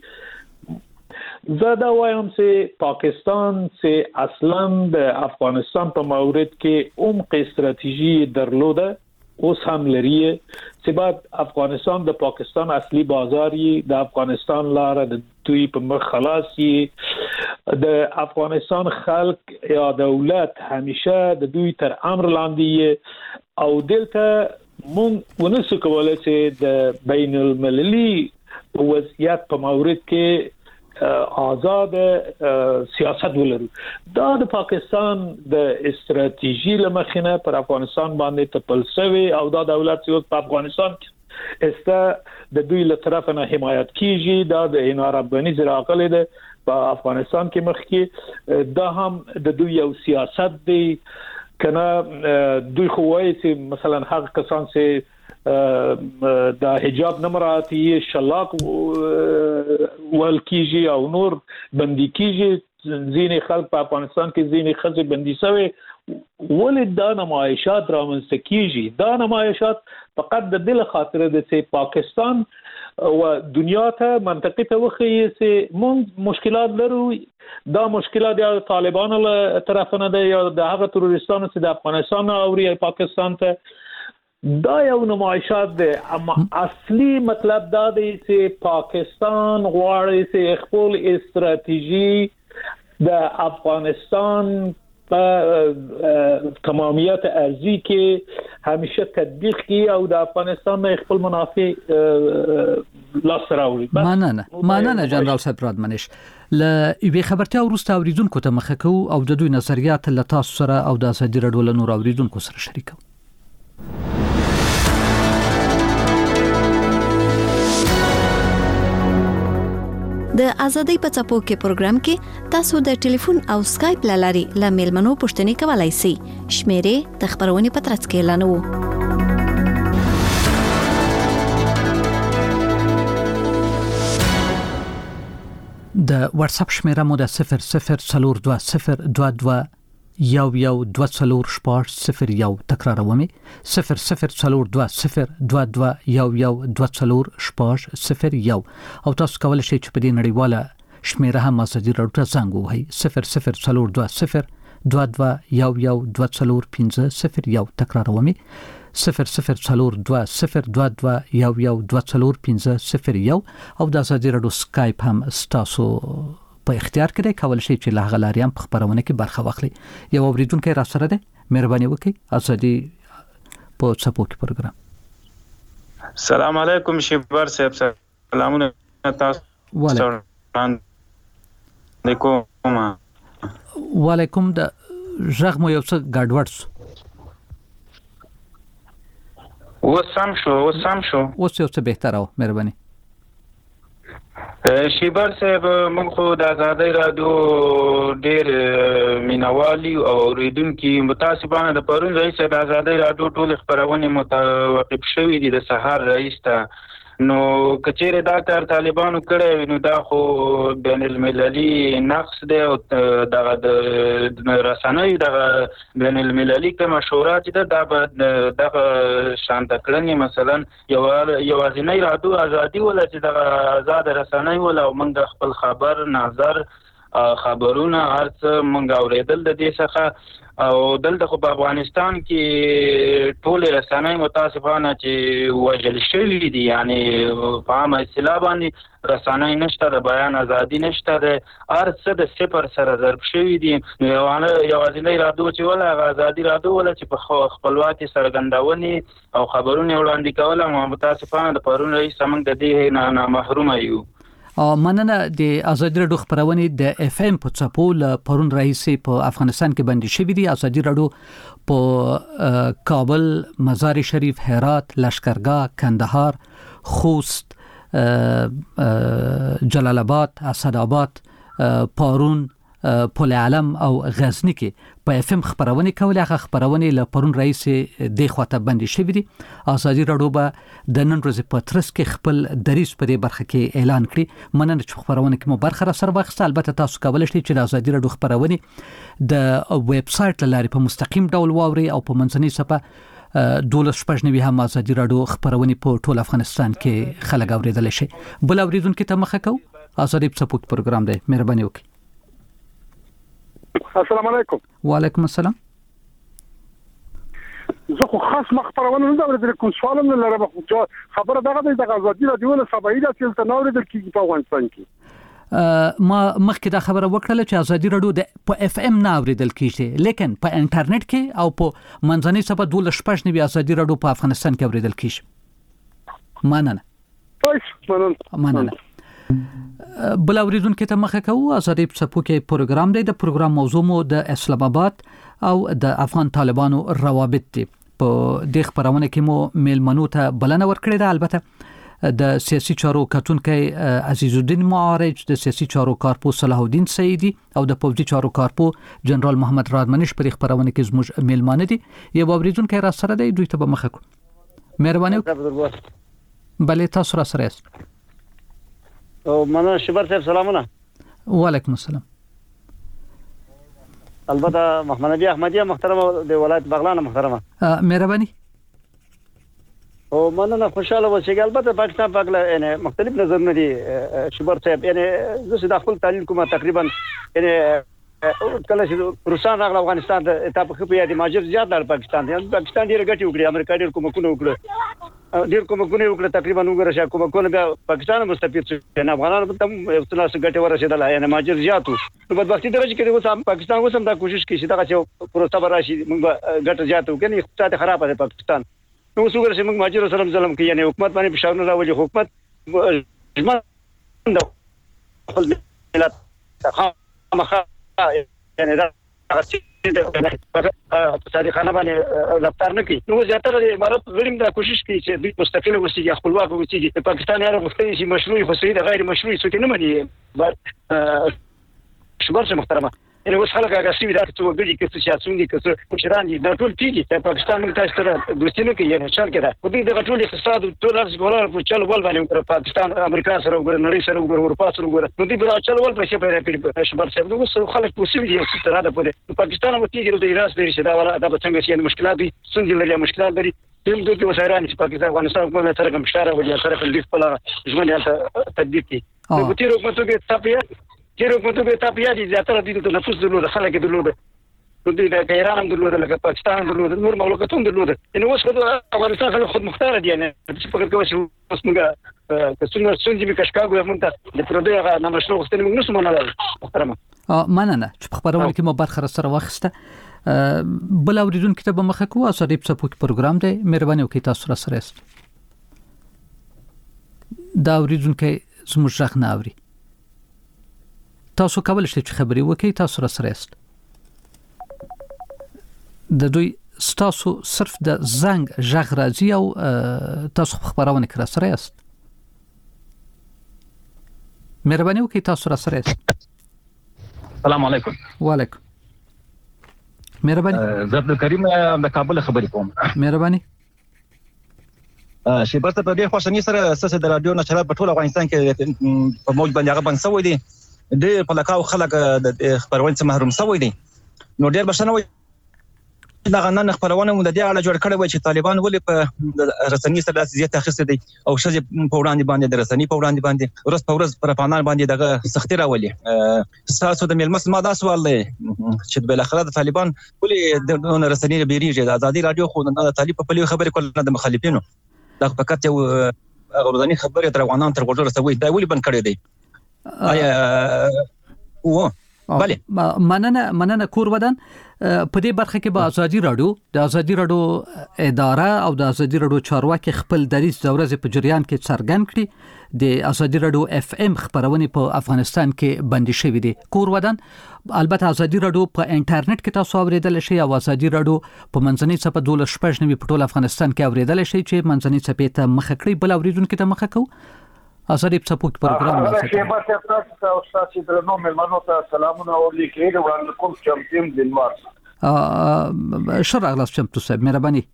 زدا وایم چې پاکستان چې اصلا د افغانستان په مورد کې عمق استراتیژي درلوده اوس هم لري چې بعد افغانستان د پاکستان اصلي بازاري د افغانستان لاره د دوی په مخ خلاصي د افغانستان خلک یا دولت همیشه د دوی تر امر لاندې او دلته مونږ ونسو کولای چې د بین المللي وضعیت په مورد کې آزاد سیاست ولرو دا د پاکستان د استراتیژي لمخینه پر افغانستان باندې تپلسوي او دا دولت چې په افغانستان د دوی له طرفه نه حمایت کیږي دا د اناره بني زراقله ده په افغانستان کې مخکې دا هم د دوی یو سیاست دی کنه دوی خو وایي چې مثلا هغه کسان چې د حجاب نه مراعاتي شلاق ول کیږي او نور بندي کیږي ځینې خلک په افغانستان کې ځینې خزې بندي شوی ولې دا نمایشات رامنځته کیږي دا نمایشات فقط د بل خاطر د چې پاکستان او دنیا ته منطقي ته وخی چې مونږ مشکلات لرو دا مشکلات د طالبانو له طرف نه دی یا د هغه تروریستانو چې د افغانستان او پاکستان ته دا یو نمایشات دی اما اصلي مطلب دا دی چې پاکستان غواړي چې خپل استراتیژي د افغانستان په تمامیت ارضی کې همیشه تطبیق کی او د افغانستان نه خپل منافع لاس راوړي مننه جنرال صاحب رادمنش ل یوې خبرتیا وروسته اوریدونکو ته مخه کو او د دوی نظریات له تاسو سره او د ازادي رادیو له نور اوریدونکو سره شریکو د ازادۍ په څپو کې پروګرام کې تاسو د ټلیفون او سکایپ لاري له میلمنو پوښتنې کولای شئ. شمیرې د خبرونې په ترڅ کې اعلانوو. د واتس اپ شمیره مو د 00420222 1124 تکرارومې 00420222 او تاسو کولای شئ چې په دې نړیواله شمیره هم ازادي رادیو ته زنګ ووهئ 00420222 تکرارومې 00420222 او د ازادي رادیو سکایپ هم تاسو په اختیار کې دی کول شي چې له غلاریان په خبرونه کې برخه واخلي. یو اوریدونکو را سره ده مهرباني وکړئ ازادي په څپو کې پروګرام. السلام علیکم شیبر صاحب سلامونه تاسو وعلیکم د ژغ مو یو څه ګډوډ وسام شو اوس یو څه بهتر او مهرباني شیبر صاحب موږ خو د ازادۍ رادیو ډېر مینوالي او اوریدونکي متاسفانه د پرون رئیس د ازادۍ رادیو ټول خبرونه متوقف شوې دي د سهار رئیس ته نو کچېره دا کار طالبانو کړی نو دا خو بین المللي نقص دی او دغه د رسنۍ دغه بین المللي کوم مشورات دي دا دغه شانت کړنې مثلا یوازینی رادیو ازادي ولا چې دغه آزاد رسنۍ ولا موږ خپل خبر نظر خبرونه ارڅ موږ اوریدل د دې څخه او دلته خو په افغانستان کې ټول رسنۍ متاسفانه چې وژل شوي دي یعنی په عامه اصطلاح باندې رسنۍ نشته د بیان ازادي نشته د ارڅ د صفر سره ضرب شوي دي یوازینی رادیو چې ولا ازادي رادیو ولا چې په خپلواکي څرګندونې او خبرونه وړاندې کول متاسفانه د پرون رئیس موږ د دې نه محروم یو. مننه د ازادي رادیو خبرونه د اف ام په څپو ل پرون رئیس په افغانستان کې بندي شوې دي. ازادي رادیو په کابل، مزار شریف، هرات، لشکرګاه، کندهار، خوست، جلال آباد، اسداباد، پارون، پل علم او غزنی کې په اف ام خبرونه کولې هغه خبرونه ل پرون رئیس د خواته بندي شوې دي. ازادي رادیو به د نن ورځې په ترڅ کې خپل دریس په دې برخه کې اعلان کړي. مننه چې خبرونه کې مو برخه را سره واخیسته. البته تاسو کولای شئ چې د ازادي رادیو خبرونه د ویب سټ لاري په مستقیم ډول واوري او په منځنۍ صفحه 12 هم ازادي رادیو خبرونه په ټول افغانستان کې خلک اوریدل شي. بل اوریدونکو ته مخه کو ازادي سپورت پروګرام دی. مهرباني وکړئ. السلام علیکم. وعلیکم السلام. زه خو خاص مخبرونه نه اورېدل کوم سوال نه لرم خو خبره دغه د ازادي رادیو له سبا ایده چې تل اورېدل کیږي په افغانستان کې. ما مخکې دا خبره وکړه چې ازادي رادیو د په اف ام نه اوریدل کیږي لیکن په انټرنیټ کې او په منځنۍ صفحه 12 ازادي رادیو په افغانستان کې اوریدل کیږي. مننه. بل اوریدونکو ته مخه کوو ازادي په کې پروګرام دی. د پروګرام موضوع مو د اسلام آباد او د افغان طالبانو روابط دی. په د خبرونه کې مو میلمنو ته بلنه ورکړې ده. البته د سیاسي چارو کتونکي عزیز الدین معارج، د سیاسي چارو کارپو صلاح الدین سیدی او د پوځي چارو کارپو جنرال محمد رادمنش پر خبرونه کې زموږ میلمانه دي. یو اوریدونکو را سره دی، دوی ته به مخه کو. مهرباني بله تاسو را سره است. او مننه شبر صاحب، سلامونه. وعلیکم السلام. البته محمد نبی احمدیه محترمه د ولایت بغلان محترمه. مهرباني. او مننه خوشاله اوسئ. البته پاکستان په اړه یعنی مختلف نظرونه دي شبر صاحب. یعنی زه د خپل تعلیم کومه تقریبا یعنی کله چې روسان راغله افغانستان ته ته په خپل یادي ماجر زیات در پاکستان دی. پاکستان ډیر غټي وکړي، امریکا ډیر کومکونه وکړه، ډیر کومکونه وکړه. تقریبا وګوره چې کومکونه بیا پاکستان مستفید شو، نه افغانانو په تم یو څه غټي ورسېدل، یعنی ماجر زیاتو. په بدبختي درجه کې اوس پاکستان اوس هم دا کوشش کوي چې دا چې پروسه براشي موږ غټ زیاتو کني، اقتصاد خراب دی پاکستان. نو اوس وګوره چې موږ ماجر سره ظلم کوي، یعنی حکومت باندې فشارونه راوړي. حکومت خپل ملت خامخا یعنی دا صادقانه باندې رفتار نه کوي. نو زیاتره امارات غړي دا کوشش کوي چې دوی مستقل اوسېږي، خپلواک اوسېږي. د پاکستان یاره غوښتنې چې مشروعي خو د غیر مشروعي څه نه مني. شبر څه محترمه، یعنی اوس خلک هغه سوي دا څه وګړي کې څه سیاسيون دي، چې مشران دي، دا ټول کیږي. د پاکستان موږ تاسو سره دوستي نه کوي، یعنی چل کړه. په دې د ټول اقتصاد ټول ارز ګولار په چل ول باندې پاکستان امریکا سره وګړي، نړۍ سره وګړي، اروپا سره وګړي. نو دې په چل ول پیسې پیدا کړي. شبر صاحب نو اوس خلک پوسي دي چې تر دا په پاکستان مو کېږي د ایران سره چې دا ولا دا څنګه چې مشکلات دي، څنګه لري مشکلات لري. تم دوی وسایران چې پاکستان افغانستان کومه سره کوم اشاره وجه سره په دې خپل ژوند تدبیر کی. نو په تیر حکومت کې تاسو چیرې کومه ته تاسو دي زیاتره دي د نفوس درلود، خلک درلود، د دې ایران هم درلود، لکه پاکستان درلود، نور مملکتونه درلود. نو اوس خو افغانستان خلک خود مختار دي، نه چې فکر کوي چې اوس موږ کڅوړه څنګه به کشکاګو هم ته د پردي هغه نامشروع غوښتنې موږ نسو منل. محترمه مننه چې په خبرونه کې مو برخه سره واخسته. بل اوریدونکو ته به مخه کوه. اساري په سپوک پروګرام دی، مهرباني وکړئ تاسو را سره است. دا اوریدونکو زموږ ځخ نه اوري. تاسو کولای شئ چې خبري وکړئ، تاسو را سره است. د دوی تاسو صرف د زنګ ژغ راځي او تاسو خبرونه کړئ سره است. مهرباني وکړئ تاسو را سره است. السلام علیکم. وعلیکم. مهرباني. زه عبدالکریم د کابل خبرې کوم. مهرباني. شیبر ته په ډېر خوشحالۍ سره اساس د رادیو نشرات په ټول افغانستان کې په موج باندې هغه بند شوی دی. د پلکاو خلک د خبرونه څخه محروم شوی دي. نو ډېر بشنه وي دا غنن خبرونه مو د دې اړه جوړ کړی وي چې طالبان ولې په رسنۍ سره زیات اخیسته دي او شذ په وړاندې باندې د رسنۍ په وړاندې باندې ورځ په ورځ پر افغانان باندې دغه سختي راولي. تاسو د ملمس ما دا سوال دی چې بل اخر د طالبان ولې د رسنۍ بیریږي. د ازادي رادیو خو د طالب په پلي خبرې کول نه د مخالفینو دا فقط یو غوړنی خبره تر افغانان تر وګړو رسوي. دا ولې بند کړی دی؟ بله مننه کور ودان. په دې برخه کې به ازادي رادیو اداره او د ازادي رادیو چارواکي خپل دریځ د ورځې په جریان کې څرګند کړي. د ازادي رادیو اف ام خبرونه په افغانستان کې بندي شوې دي. کور ودان البته ازادي رادیو په انټرنیټ کې تاسو اوریدل شئ او ازادي رادیو په منځنۍ صفحه 12 په ټول افغانستان کې اوریدل شئ چې منځنۍ صفحه ته مخه کړئ. بل اوریدونکو ته مخه کو. اساري په سپوک پروګرام راځي. شیبر صاحب تاسو چې درنو ملمنو ته سلامونه ولیکئ. وړاندې کوم چمتیم دلمار شرع الله چمتو صاحب مهرباني.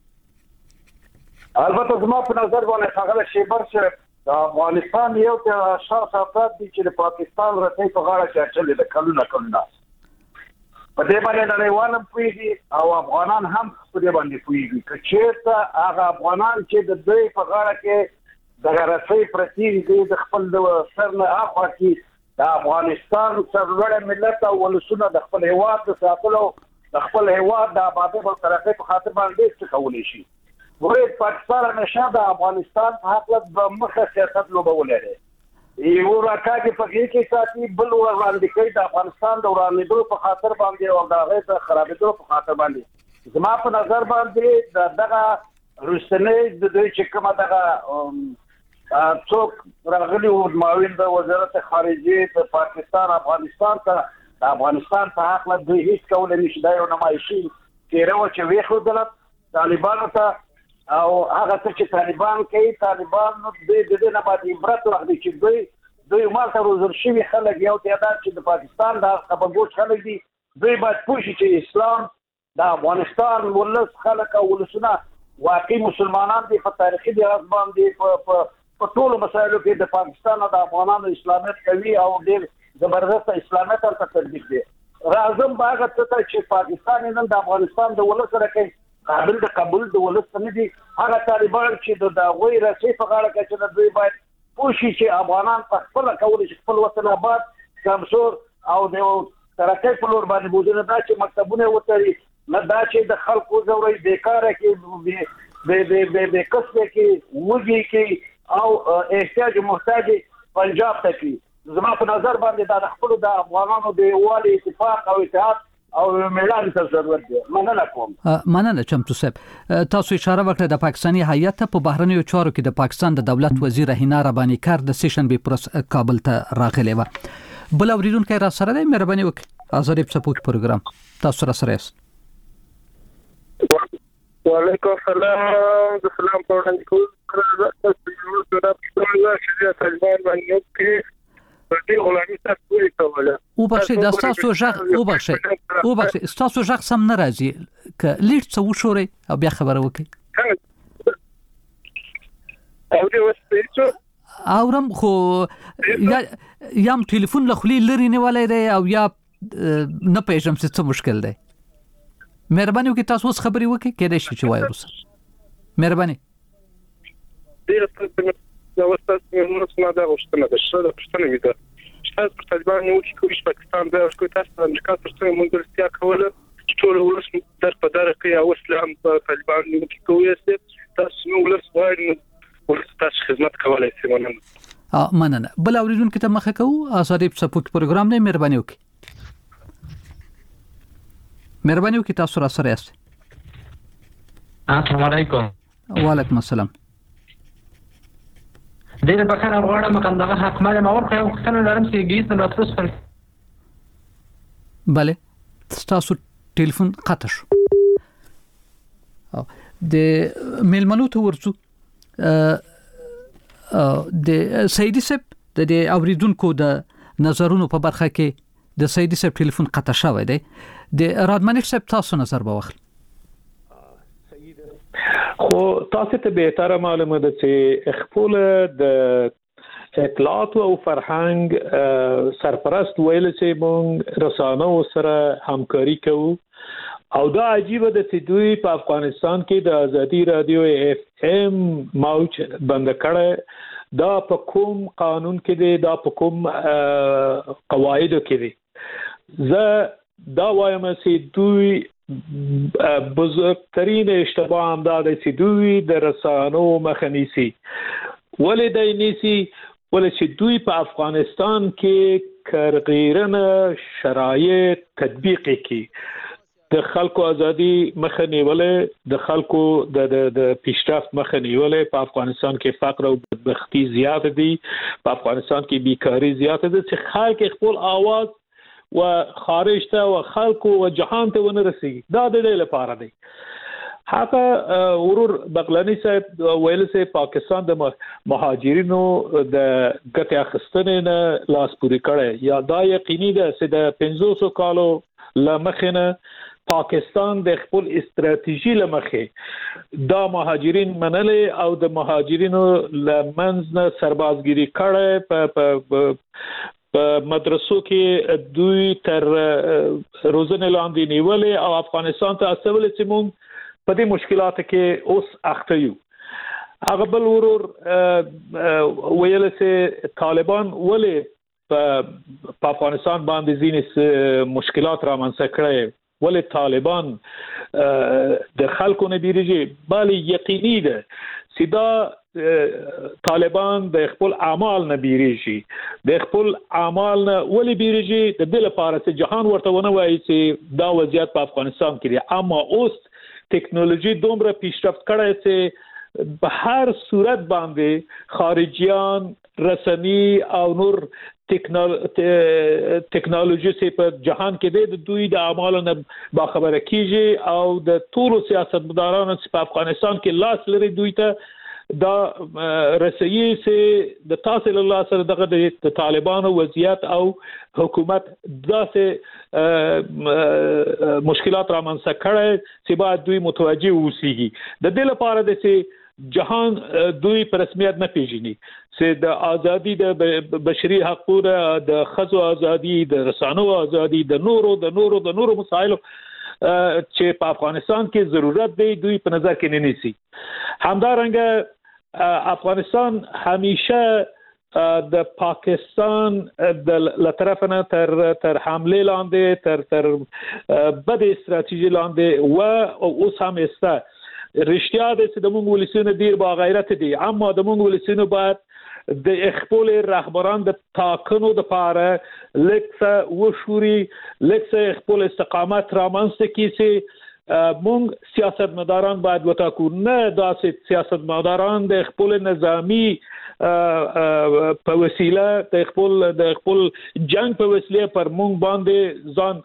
البته زما په نظر باندې هغه شیبر صاحب د افغانستان یو ته شخص افراد دي چې د پاکستان رسۍ په غاړه کې اچولې د کلونه په دې باندې نړیوالم پوهیږي او افغانان هم په دې باندې پوهیږي که چېرته هغه افغانان چې د دوی په غاړه کې د رسۍ پرتی دي د خپل سر نه اخوا کې د افغانستان سرلوړی ملت او ولسونه د خپل هیواد د ساتلو د خپل هیواد د آبادۍ او ترقۍ په خاطر باندې څه کولی شي. ګورئ پاکستان همیشه د افغانستان په هکله د مخه سیاست لوبولی دی. یو راکاږي په کې ساتي، بل وړاندې کوي د افغانستان د ورانېدو په خاطر باندې او د هغې د خرابېدو په خاطر باندې. زما په نظر باندې دغه وروستنۍ د دوی چې کومه دغه څوک راغلي وو معاون د وزارت خارجه د پاکستان افغانستان ته د افغانستان په حق له دوی هیڅ کول نشي. دا یو نمایشي تیره و چې ویښودل طالبانو ته او هغه څه چې طالبان کوي طالبان د دې نه باندې عبرت واخلي چې دوی ماته روزل شوی خلک یو تعداد چې د پاکستان د خبرګوش خلک دي دوی باید پوښي چې اسلام د افغانستان ولس خلک او ولسونه واقعي مسلمانان دي په تاریخي لحاظ باندې په ټولو مسایلو کې د پاکستان او د افغانانو اسلامیت کوي او ډېر زبردست اسلامیت تر تطبیق دي راځم باغ ته چې پاکستان نن د افغانستان د ولس سره کوي قابل د قبول د ولس نه دي هغه طالبان چې د غوي رسې په غاړه کې چې دوی باید پوښي چې افغانان په خپل کول شي خپل وطن آباد کمزور او د ترقۍ په لور باندې بوزنه دا چې مکتبونه وتري نه دا چې د خلکو زوري بیکاره کې به کسب کې وږي کې او احتیاج محتاج پنجاب ته کې زما په نظر باندې دا خپل د افغانانو د یووالي اتفاق او اتحاد او ملان ته ضرورت دی مننه کوم مننه چمتو صاحب تاسو اشاره وکړه د پاکستاني هیئت په بهرنیو چارو کې د پاکستان د دولت وزیر هینا ربانی کار د سیشن به پرس کابل ته راغلی و بل اوریدونکو را سره د مهرباني وکړه آزادی سپوک پروګرام تاسو را سره یاست وعلیکم السلام د سلام په وړاندې کوم د طالبان باندې دې غلامي تاسو کوله او بخښه د تاسو ژغ او بخښه تاسو ژغ سم نه راځي ک لیټ څو شوري او بیا خبره وکي او دې وسته اورم خو یم ټلیفون له خلی لري نه ولای دی او یا نه پېژم څه مشکل دی مهرباني وکړئ تاسو اوس خبري وکړئ کېدای شي چې وایي روسه مهرباني دا وسته نو څنګه دا وشتنه ده شته پښتنه وي دا شته پر طالبان یو چې کوم پاکستان دا کوي تاسو د امریکا تر څنګ مونږ کوله چې ټول ولس در په دار کې او اسلام په طالبان یو کې کوي تاسو نو ولس وایي ولس تاسو خدمت کولای شي مننه بل اوریدونکو ته مخه کوو آزادی سپوک پروګرام نه مهرباني وکړئ مهرباني وکړئ تاسو را سره یاست السلام علیکم وعلیکم السلام دغه بخښنه غواړم کوم دغه حق مال ما ورکړ او څنګه لرم چې ګیس نه تاسو پر bale تاسو ټلیفون قطع شو د میلمنو ته ورڅو د سیدی صاحب د اوریدونکو د نظرونو په برخه کې د سیدی صاحب ټلیفون قطع شوی دی د رادمنش صاحب تاسو نظر به واخلئ خو تاسو ته به تر معلومه ده چې خپل د اطلاعات او فرهنګ سرپرست ویل چې مونږ رسانو سره همکاري کوو او دا عجیب ده چې دوی په افغانستان کې د ازادي رادیو اف ام موج بند کړه دا په کوم قانون کې دی دا په کوم قواعد کې دی زه دا وایم چې دوی بزرگترین اشتباه هم داده چې دوی د رسانو مخه نیسي ولې د نیسي ولې چې دوی په افغانستان کې کارغیرنه شرایط تطبیق کړي د خلکو ازادي مخه نیولې د خلکو د پیشرفت مخه نیولې په افغانستان کې فقر او بدبختی زیات دي په افغانستان کې بیکاری زیات ده چې خلک خپل आवाज و خارج ته او خلکو او جهان ته ونه رسیږي دا د دې لپاره دی هغه ورور بغلانی صاحب ویل چې پاکستان د مهاجرینو د ګټه اخیستنې نه لاس پوري کړي یا دا یقیني ده چې د 500 کالو لمخنه پاکستان د خپل استراتیژي لمخه دا مهاجرین منلې او د مهاجرینو لمنځ نه سربازګيري کړي په مدرسو کې دوی تر روزنه لاندې نیولې او افغانستان ته اصل چې مونږ په دې مشکلاتو کې اوس اخته یو هغه بل ورور ویل چې طالبان ولې په افغانستان باندې ځینې مشکلات را منځ کړي ولې طالبان د خلکو نه بیرېږي بلې یقیني ده چې دا طالبان د خپل اعمال نه بیرېږي د خپل اعمال نه ولې بیرېږي د دې لپاره چې جهان ورته ونه وایي چې دا وضعیت په افغانستان کې دی اما اوس ټیکنالوژي دومره پیشرفت کړی چې په هر صورت باندې خارجيان رسنی او نور ټیکنالوژي په جهان کې د دوی د اعمالو نه باخبره کیږي او د ټولو سیاستمدارانو په افغانستان کې لاس لري دوی ته دا رسېږي چې د تاسو له الله سره دغه د طالبانو وضعیت او حکومت داسې مشکلات رامنځته کړي چې باید دوی متوجه اوسيږي د دې لپاره د جهان دوی په رسمیت نه پیژني چې د ازادي د بشري حقوقو د خزو ازادي د رسانو ازادي د نورو مسایلو چې په افغانستان کې ضرورت دی دوی په نظر کې نه نیسي. همدارنګه افغانستان همیشه د پاکستان د طرفه تر حمله لاندې تر بد استراتیژي لاندې او اوس هم است رښتیا ده چې د موږ ولسونو ډیر با غیرت دي اما د موږ ولسونو باید د خپل رهبران د تاکنو د پاره لکه وشوري لکه خپل استقامت رامنځته کیسي موږ سیاستمداران باید وټاکو نه داسې سیاستمداران د خپل نظامی په وسیله د خپل جنگ په وسیله پر موږ باندې ځان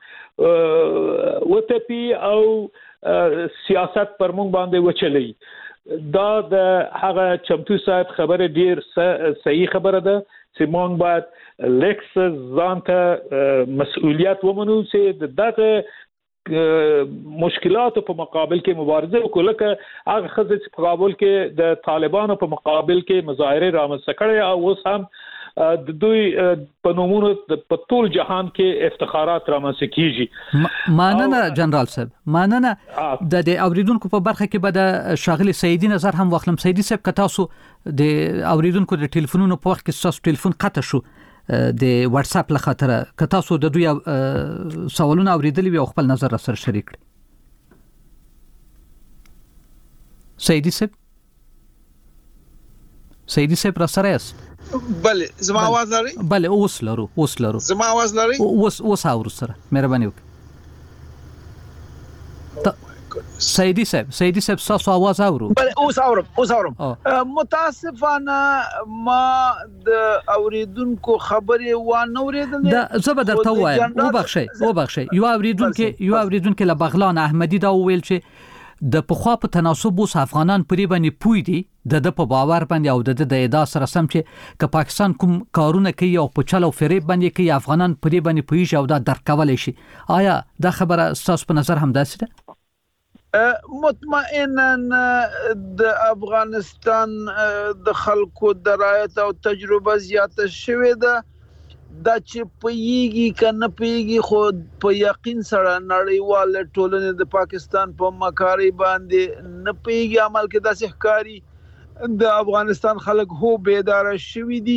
وټپي او سیاست پر موږ باندې وچلي. دا د هغه چمتو سات خبره ډیر صحیح خبره ده چې موږ باید لکس ځانته مسؤلیت ومنو چې دغه مشکلاتو په مقابل کې مبارزه وکړو لکه هغه خزه په مقابل کې د طالبانو په مقابل کې مظاهره رامنځته کړي او اوس هم د دوی په نومونو په ټول جهان کې افتخارات رامنځته کیږي. ماننه جنرال صاحب ماننه د اوریدونکو په برخه کې به د شاغلي سیدی نظر هم واخلم. سیدی صاحب که تاسو د اوریدونکو د ټلیفونونو په وخت کې تاسو ټلیفون قطع شو د واتس اپ لخاطر که تاسو د دوی سوالونه اوریدلی وي او خپل نظر سره شریک کړئ. سیدی صاحب را سره است؟ بله زما आवाज لري؟ بله اوس لرو زما आवाज لري؟ اوس اورو سره مهرباني وکړئ. سیدی صاحب تاسو आवाज اورو؟ بله اوس اورم. متاسفانه ما د اوریدونکو خبرې وانه اوریدلې. دا زبر درته وایم وبخښئ یو اوریدونکو له بغلان احمدی دا ویل چې د پخوا په تناسب اوس افغانان پرې باندې پوي دي د په باور باندې او د ادعا سره سم چې که پاکستان کوم کارونه کوي او په چلو فریب باندې کوي افغانان پرې باندې پوي او دا درک کولای شي. آیا دا خبره تاسو په نظر هم داسې ده؟ مطمئنا د افغانستان د خلکو درایت او تجربه زیاته شوې ده دا چې پیږي کنه پیږي خو په یقین سره نړیوال ټولنې د پاکستان په مکاري باندې نه پیږي عمل کې داسې ښکاری د افغانستان خلک هو بیدار شوي دي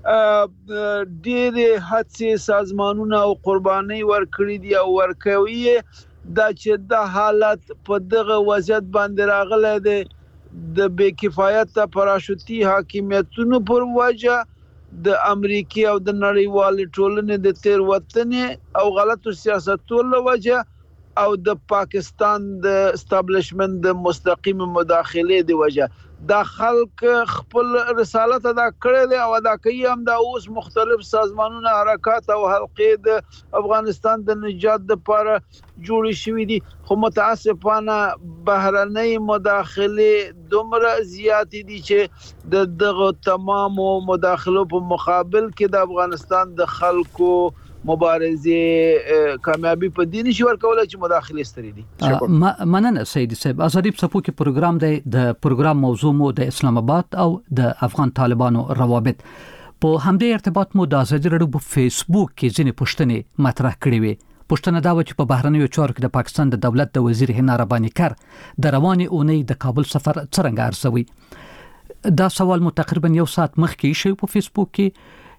ډېر هڅې سازمانونه او قرباني ورکړي دي او ورکوي دا چې د حالت په دغه وضعیت باندې راغله د بې کفایت پراشوتي حاکمیتونو پر وجه د امریکای او د نړیوال ټولنې د تیر وطنې او غلطو سیاستونو له وجه او د پاکستان د استابلیشمنت د مستقیم مداخله دی وجه دا خلک خپل رسالت ادا کړی دی او ادا کوي هم دا اوس مختلف سازمانونه حرکات او حلقې د افغانستان د نجات لپاره جوړ شوي دي خو متاسفانه بهرنۍ مداخله دومره زیات دي چې دغه تمامو مداخلو په مقابل کې د افغانستان د خلکو مبارزه کامیابی په دې نشي ورکولای چې مداخله ستري دي. مننه سیدی صاحب. ازادي په څپو کې پروګرام دی د پروګرام موضوع مو د اسلام آباد او د افغان طالبانو روابط په همدې ارتباط مو د ازادي رادیو په فیسبوک کې ځینې پوښتنې مطرح کړې وي. پوښتنه دا و چې په بهرنیو چارو کې د پاکستان د دولت د وزیر حنا رباني کار د رواني اونۍ د کابل سفر څنګه ارزوي؟ دا سوال مو تقریبا یو ساعت مخکې شوی په فیسبوک کې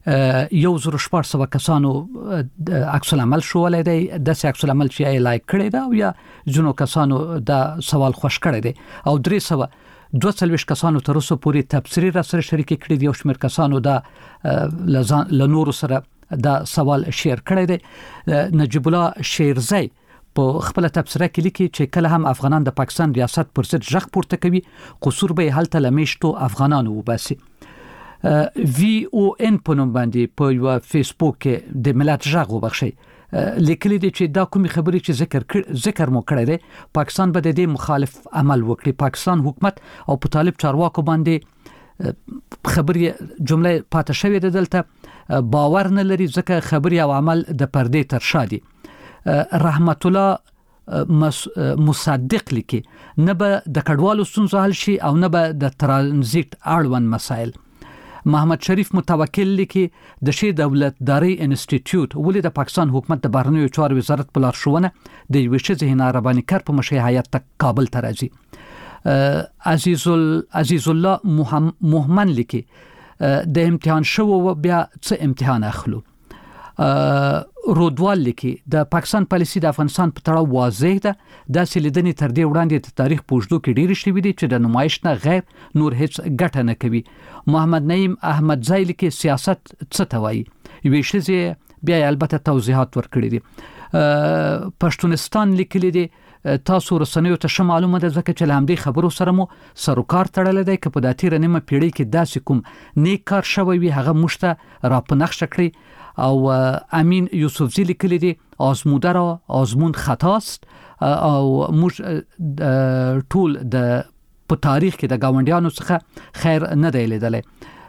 1400 کسانو عکس العمل شولای دی د عکس العمل چې لایک کړی دا او یا جنو کسانو دا سوال خوش کړی دی او 342 کسانو تر اوسه پورې تبصری را سره شریک کړی دی او شمیر کسانو دا لنور سره دا سوال شیر کړی دی. نجیب الله شیرزی په خپل تبصره کې لیکي چې کله هم افغانان د پاکستان ریاست پر ضد ژغ پورته کوي قصور به هلته لمیشتو افغانانو وباسي. VON په نوم باندې په یو فیسبوک کې د ملت ژغ وبخشي لیکلي دي چې دا کومي خبرې چې ذکر مو کړی دی پاکستان به د دې مخالف عمل وکړي. پاکستان حکومت او په طالب چارواکو باندې خبرې جمله پاتې شوې ده دلته باور نه لري ځکه خبرې او عمل د پردې تر شا دي. رحمت الله مصدق لیکي نه به د کډوالو ستونزې حل شي او نه به د ترانزیت اړوند مسایل. محمد شریف متوکل لیکي د شی دولتداري انسټیټیوټ ولې د پاکستان حکومت د بهرنیو چارو وزارت په لارښوونه د یو شی ذهن عرباني کار په مشي هیات ته کابل ته راځي. عزیز الله محمد لیکي د امتحان شو بیا څه امتحان اخلو. رودوال لیکي د پاکستان پالیسي د افغانستان په تړاو واضح ده. د سلیدنې تر دې وړاندې د تاریخ پوجدو کې ډېر شوي دي چې د نمایش نه غیر نور هیڅ ګټه نه کوي. محمد نعیم احمد زای لیکي سیاست څه ته وایي. یوې ښځې بیا البته توضیحات ورکړي دي. پښتونستان لیکلي دي تاسو رسنیو ته معلومه ده ځکه چې لامدې خبرو سره مو سروکار تړل دی که په داتیره نیمه پیړۍ کې داسې کوم نیک کار شوی وي هغه مشته را پنخش کړی. او امین یوسفزی لیکلی دی آزموده را آزمون خطاست او موږ ټول د په تاریخ کې د گاونډیانو څخه خیر نه دی لیدلی.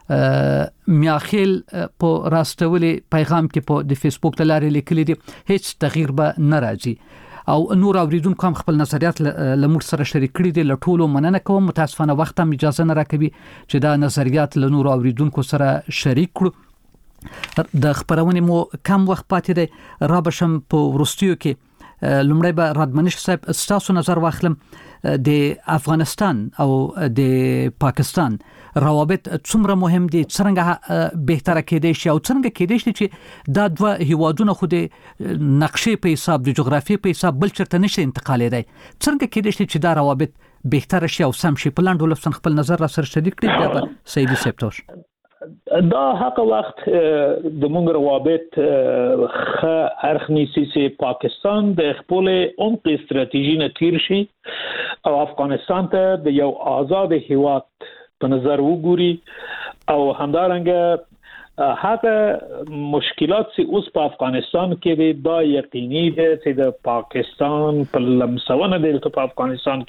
میاخیل په راستولي پیغام کې په د فیسبوک لارې لیکلی دی هیڅ تغییر به نه راځي. او نور اوریدونکو هم خپل نظریات لمر سره شریک کړي دي. لټولو مننه کوم. متاسفانه وخت هم اجازه نه راکوي چې دا نظریات له نور اوریدونکو سره شریک کړو. د خبرونه مو کم وخت پاتې دی. را بشم په ورستیو کې لومړی به رادمنش صاحب ستاسو نظر واخلم د افغانستان او د پاکستان روابط څومره مهم دي څنګه بهتره کېدای شي او څنګه کېدای شي چې دا دوه هیوادونه خو د نقشې په حساب د جغرافیې په حساب بل چرته نشي انتقالېدای څنګه کېدای شي چې دا روابط بهتره شي او سم شي. په لاندې لفظ خپل نظر را سره شریک کړئ دا به سیدی سپتوش. دا هغه وخت د مونږ روابط خ ارخنی سي پاکستان د خپل عمق استراتیژي نه تیر شي او افغانستان ته د یو آزاد هیواد په نظر وګوري او همدارنګه هغه مشکلات چې اوس په افغانستان کې دا یقیني ده چې د پاکستان په لمسونه د افغانستان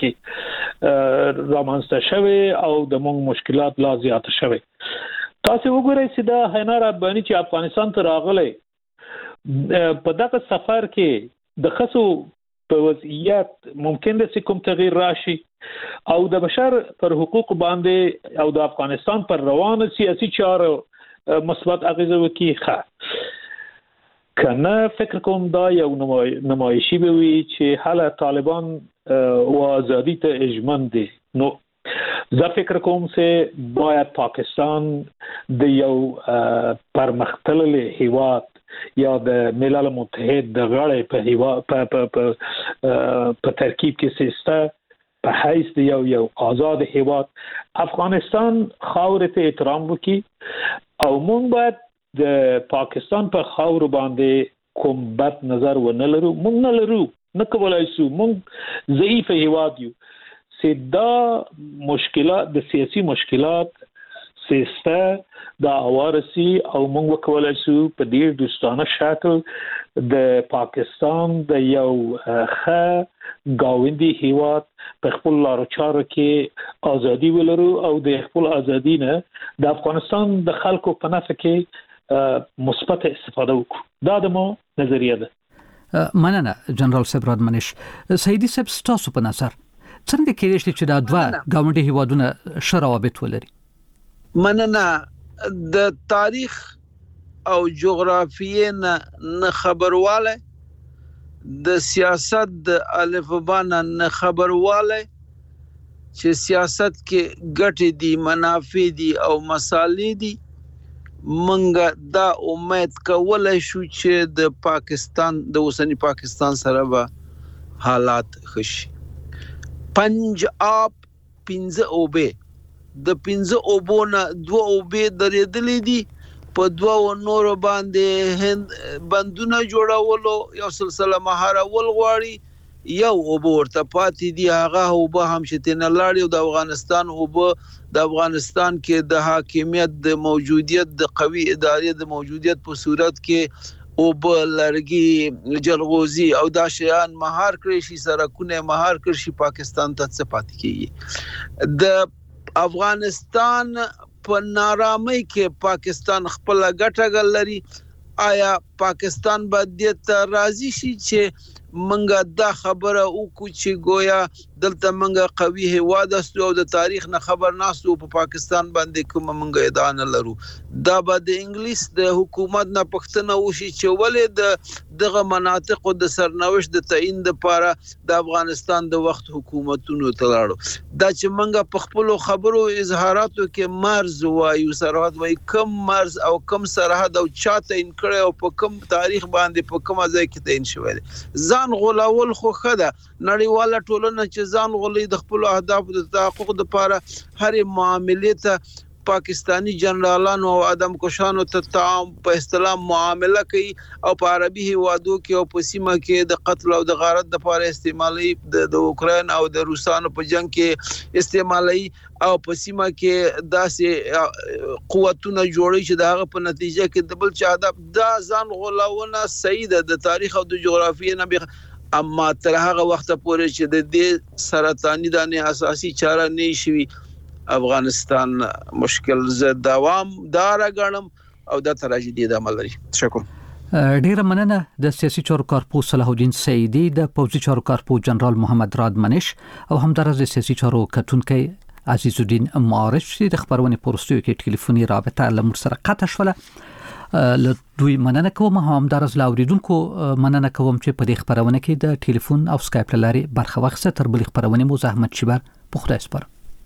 کې رامنځته شوی او د مونږ مشکلات لا زیات شوی. تاسو وګورئ چې دا حنار افغاني چې افغانستان ته راغلی په دغه سفر کې د خصو په وضعیت ممکن ده چې کوم تغییر راشي او د بشر پر حقوق باندې او د افغانستان پر روان سیاسي چارو مثبت اغیزه وکړي. کنه فکر کوم دا یو نمایشي به وي چې حالا طالبان و آزادی ته اجمن دي. نو زه فکر کوم چې باید پاکستان د یو پرمختللي هیواد یا د ملل متحد د غړي په هیواد په ترکیب کې سیسته په حیث د یو آزاد هیواد افغانستان خاور ته احترام وکړي او موږ باید د پاکستان په خاور باندې کوم بد نظر ونه لرو. موږ نه لرو نه کولای شو. موږ ضعیف هیواد یو. دا مشکلات د سیاسي مشکلات سیسته د اوارسي او موږ وکولای شو په ډیر دوستانه شکل د پاکستان د یو ښه گاونډي هیواد په خپل لارو چارو کې ازادي ولرو او د خپل ازادي نه د افغانستان د خلکو په نفع کې مثبت استفاده وکړو. دا د مو نظریه ده. مننه جنرال صاحب رادمنش. سیدی صاحب ستاسو په نظر څنګه کېدای شي چې دا دوه ګاونډي هیوادونه ښه روابط ولري؟ مننه. د تاریخ او جغرافیې نه خبرواله د سیاست د الفبا نه خبرواله چې سیاست کې ګټې دي منافع دي او مصالح دي. منګه دا امید کولای شو چې د پاکستان د اوسنی پاکستان سره به حالات خشي. پنجاب 15 اوبه د 15 اوبونه 2 اوبه درېدلې دي په دوه نور باندې هند بندونه جوړولو یو سلسله مهارول غواړي یو اوبه ورته پاتې دي هغه اوبه هم شتنه لاړ د افغانستان اوبه د افغانستان کې د حاکمیت د موجودیت د قوي ادارې د موجودیت په صورت کې او بلرګي جلغوزي او دا شیان مهار کړی شي سرکونه مهار کړی شي پاکستان ته څه پاتې کیږي د افغانستان په نارامۍ کې پاکستان خپل ګټه لري آیا پاکستان باید ته راضي شي چې منګه دا خبره وکړو چې گویا دلته منګه قوي هواد او د تاریخ نه خبر ناسو په پاکستان باندې کوم منګه ادعا نه لرو دا به د انګلیس د حکومت نه پښتنه وشي چې ولې دغه مناطق د سرنوشت د تعین لپاره د افغانستان د وخت حکومتونو ته لاړو دا چې منګه په خپل خبرو اظهاراتو کې مرز وایو سرحد وای کم مرز او کم سرحد او چاته ان کړي او په کم تاریخ باندې په کومه ځای کې تعین شوی ځان غولول خو خده نړیواله ټولنه چې ځان غولي د خپل اهداف د تحقق لپاره هر معاملې ته پاکستانی جنرالانو او ادم کشانو ته تعام په اصطلاح معامله کوي او په عربي هوادو کې او په سیمه کې د قتل او د غارت لپاره استعمالي د اوکرين او د روسانو په جنگ کې استعمالي او په سیمه کې داسې قوتونه جوړي چې دغه په نتیجه کې د بل چا د ځان غولونه صحیح ده د تاریخ او د جغرافیې نه اما تر هغه وخت پورې چې د دې سرطاني دانه اساسي چاره نه شي افغانستان مشکل ز دوام دار غنم او د تراژیدي د عمل لري شکر ډیر مننه د سیاسي چارو کارپو صلاح الدین سیدی د پوځي چارو کارپو جنرال محمد راد منش او همدارس د سیاسي چارو کتونکي عزیز الدین معارف چې د خبرونه پورستیو کې ټلیفوني رابطه لمر سره قطع شوله له دوی مننه کوم همدارس لاوریدونکو مننه کوم چې په دې خبرونه کې د ټلیفون او سکایپ لاري برخه واخیسته تر بل خبرونه مو زحمت شبر په خدای سپارم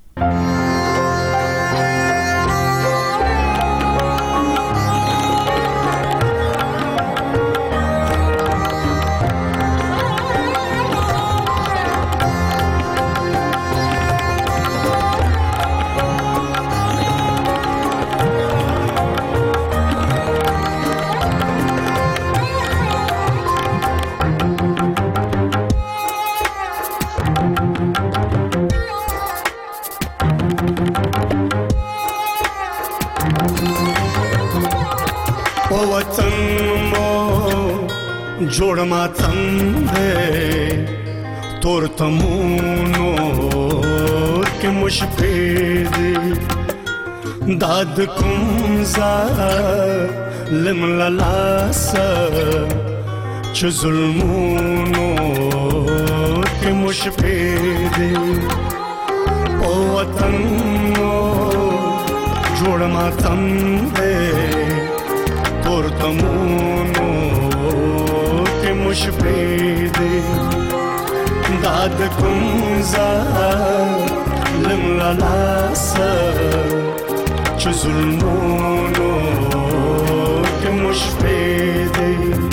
जोड़ मातंदे तोर तमूनो के मुशफेदी दाद कुमजा लिम ललासा च जुल्मूनो के मुशफेदी ओ वतनो जोड़ मातंदे तोर तमूनो मुशफेदी दाद कुमजा लिम ललासा च जुल्मोनो के मुशफेदी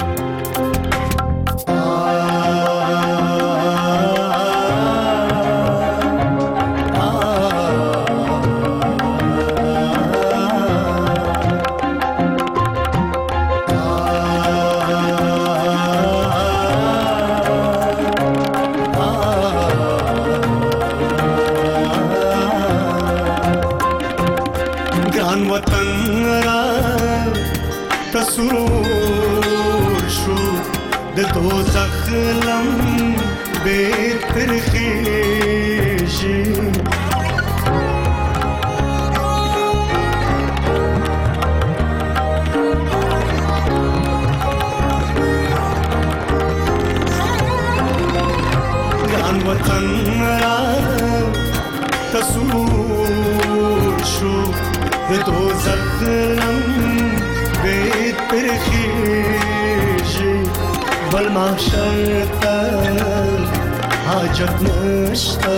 حاجت نشتا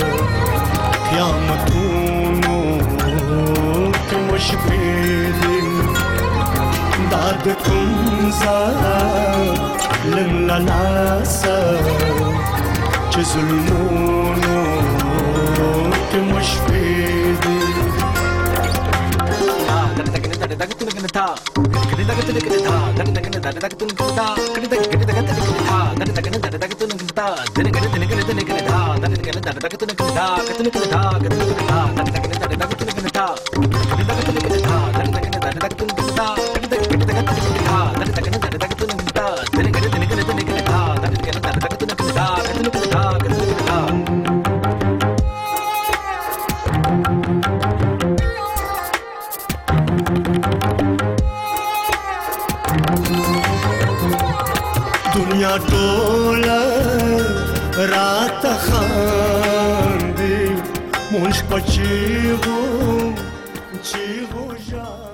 قیامتونو که مشفیدی داد کنزا لم للاسا چه ظلمونو که مشفیدی दुनिया टोला रात खांदी मुझ पर चीगो जा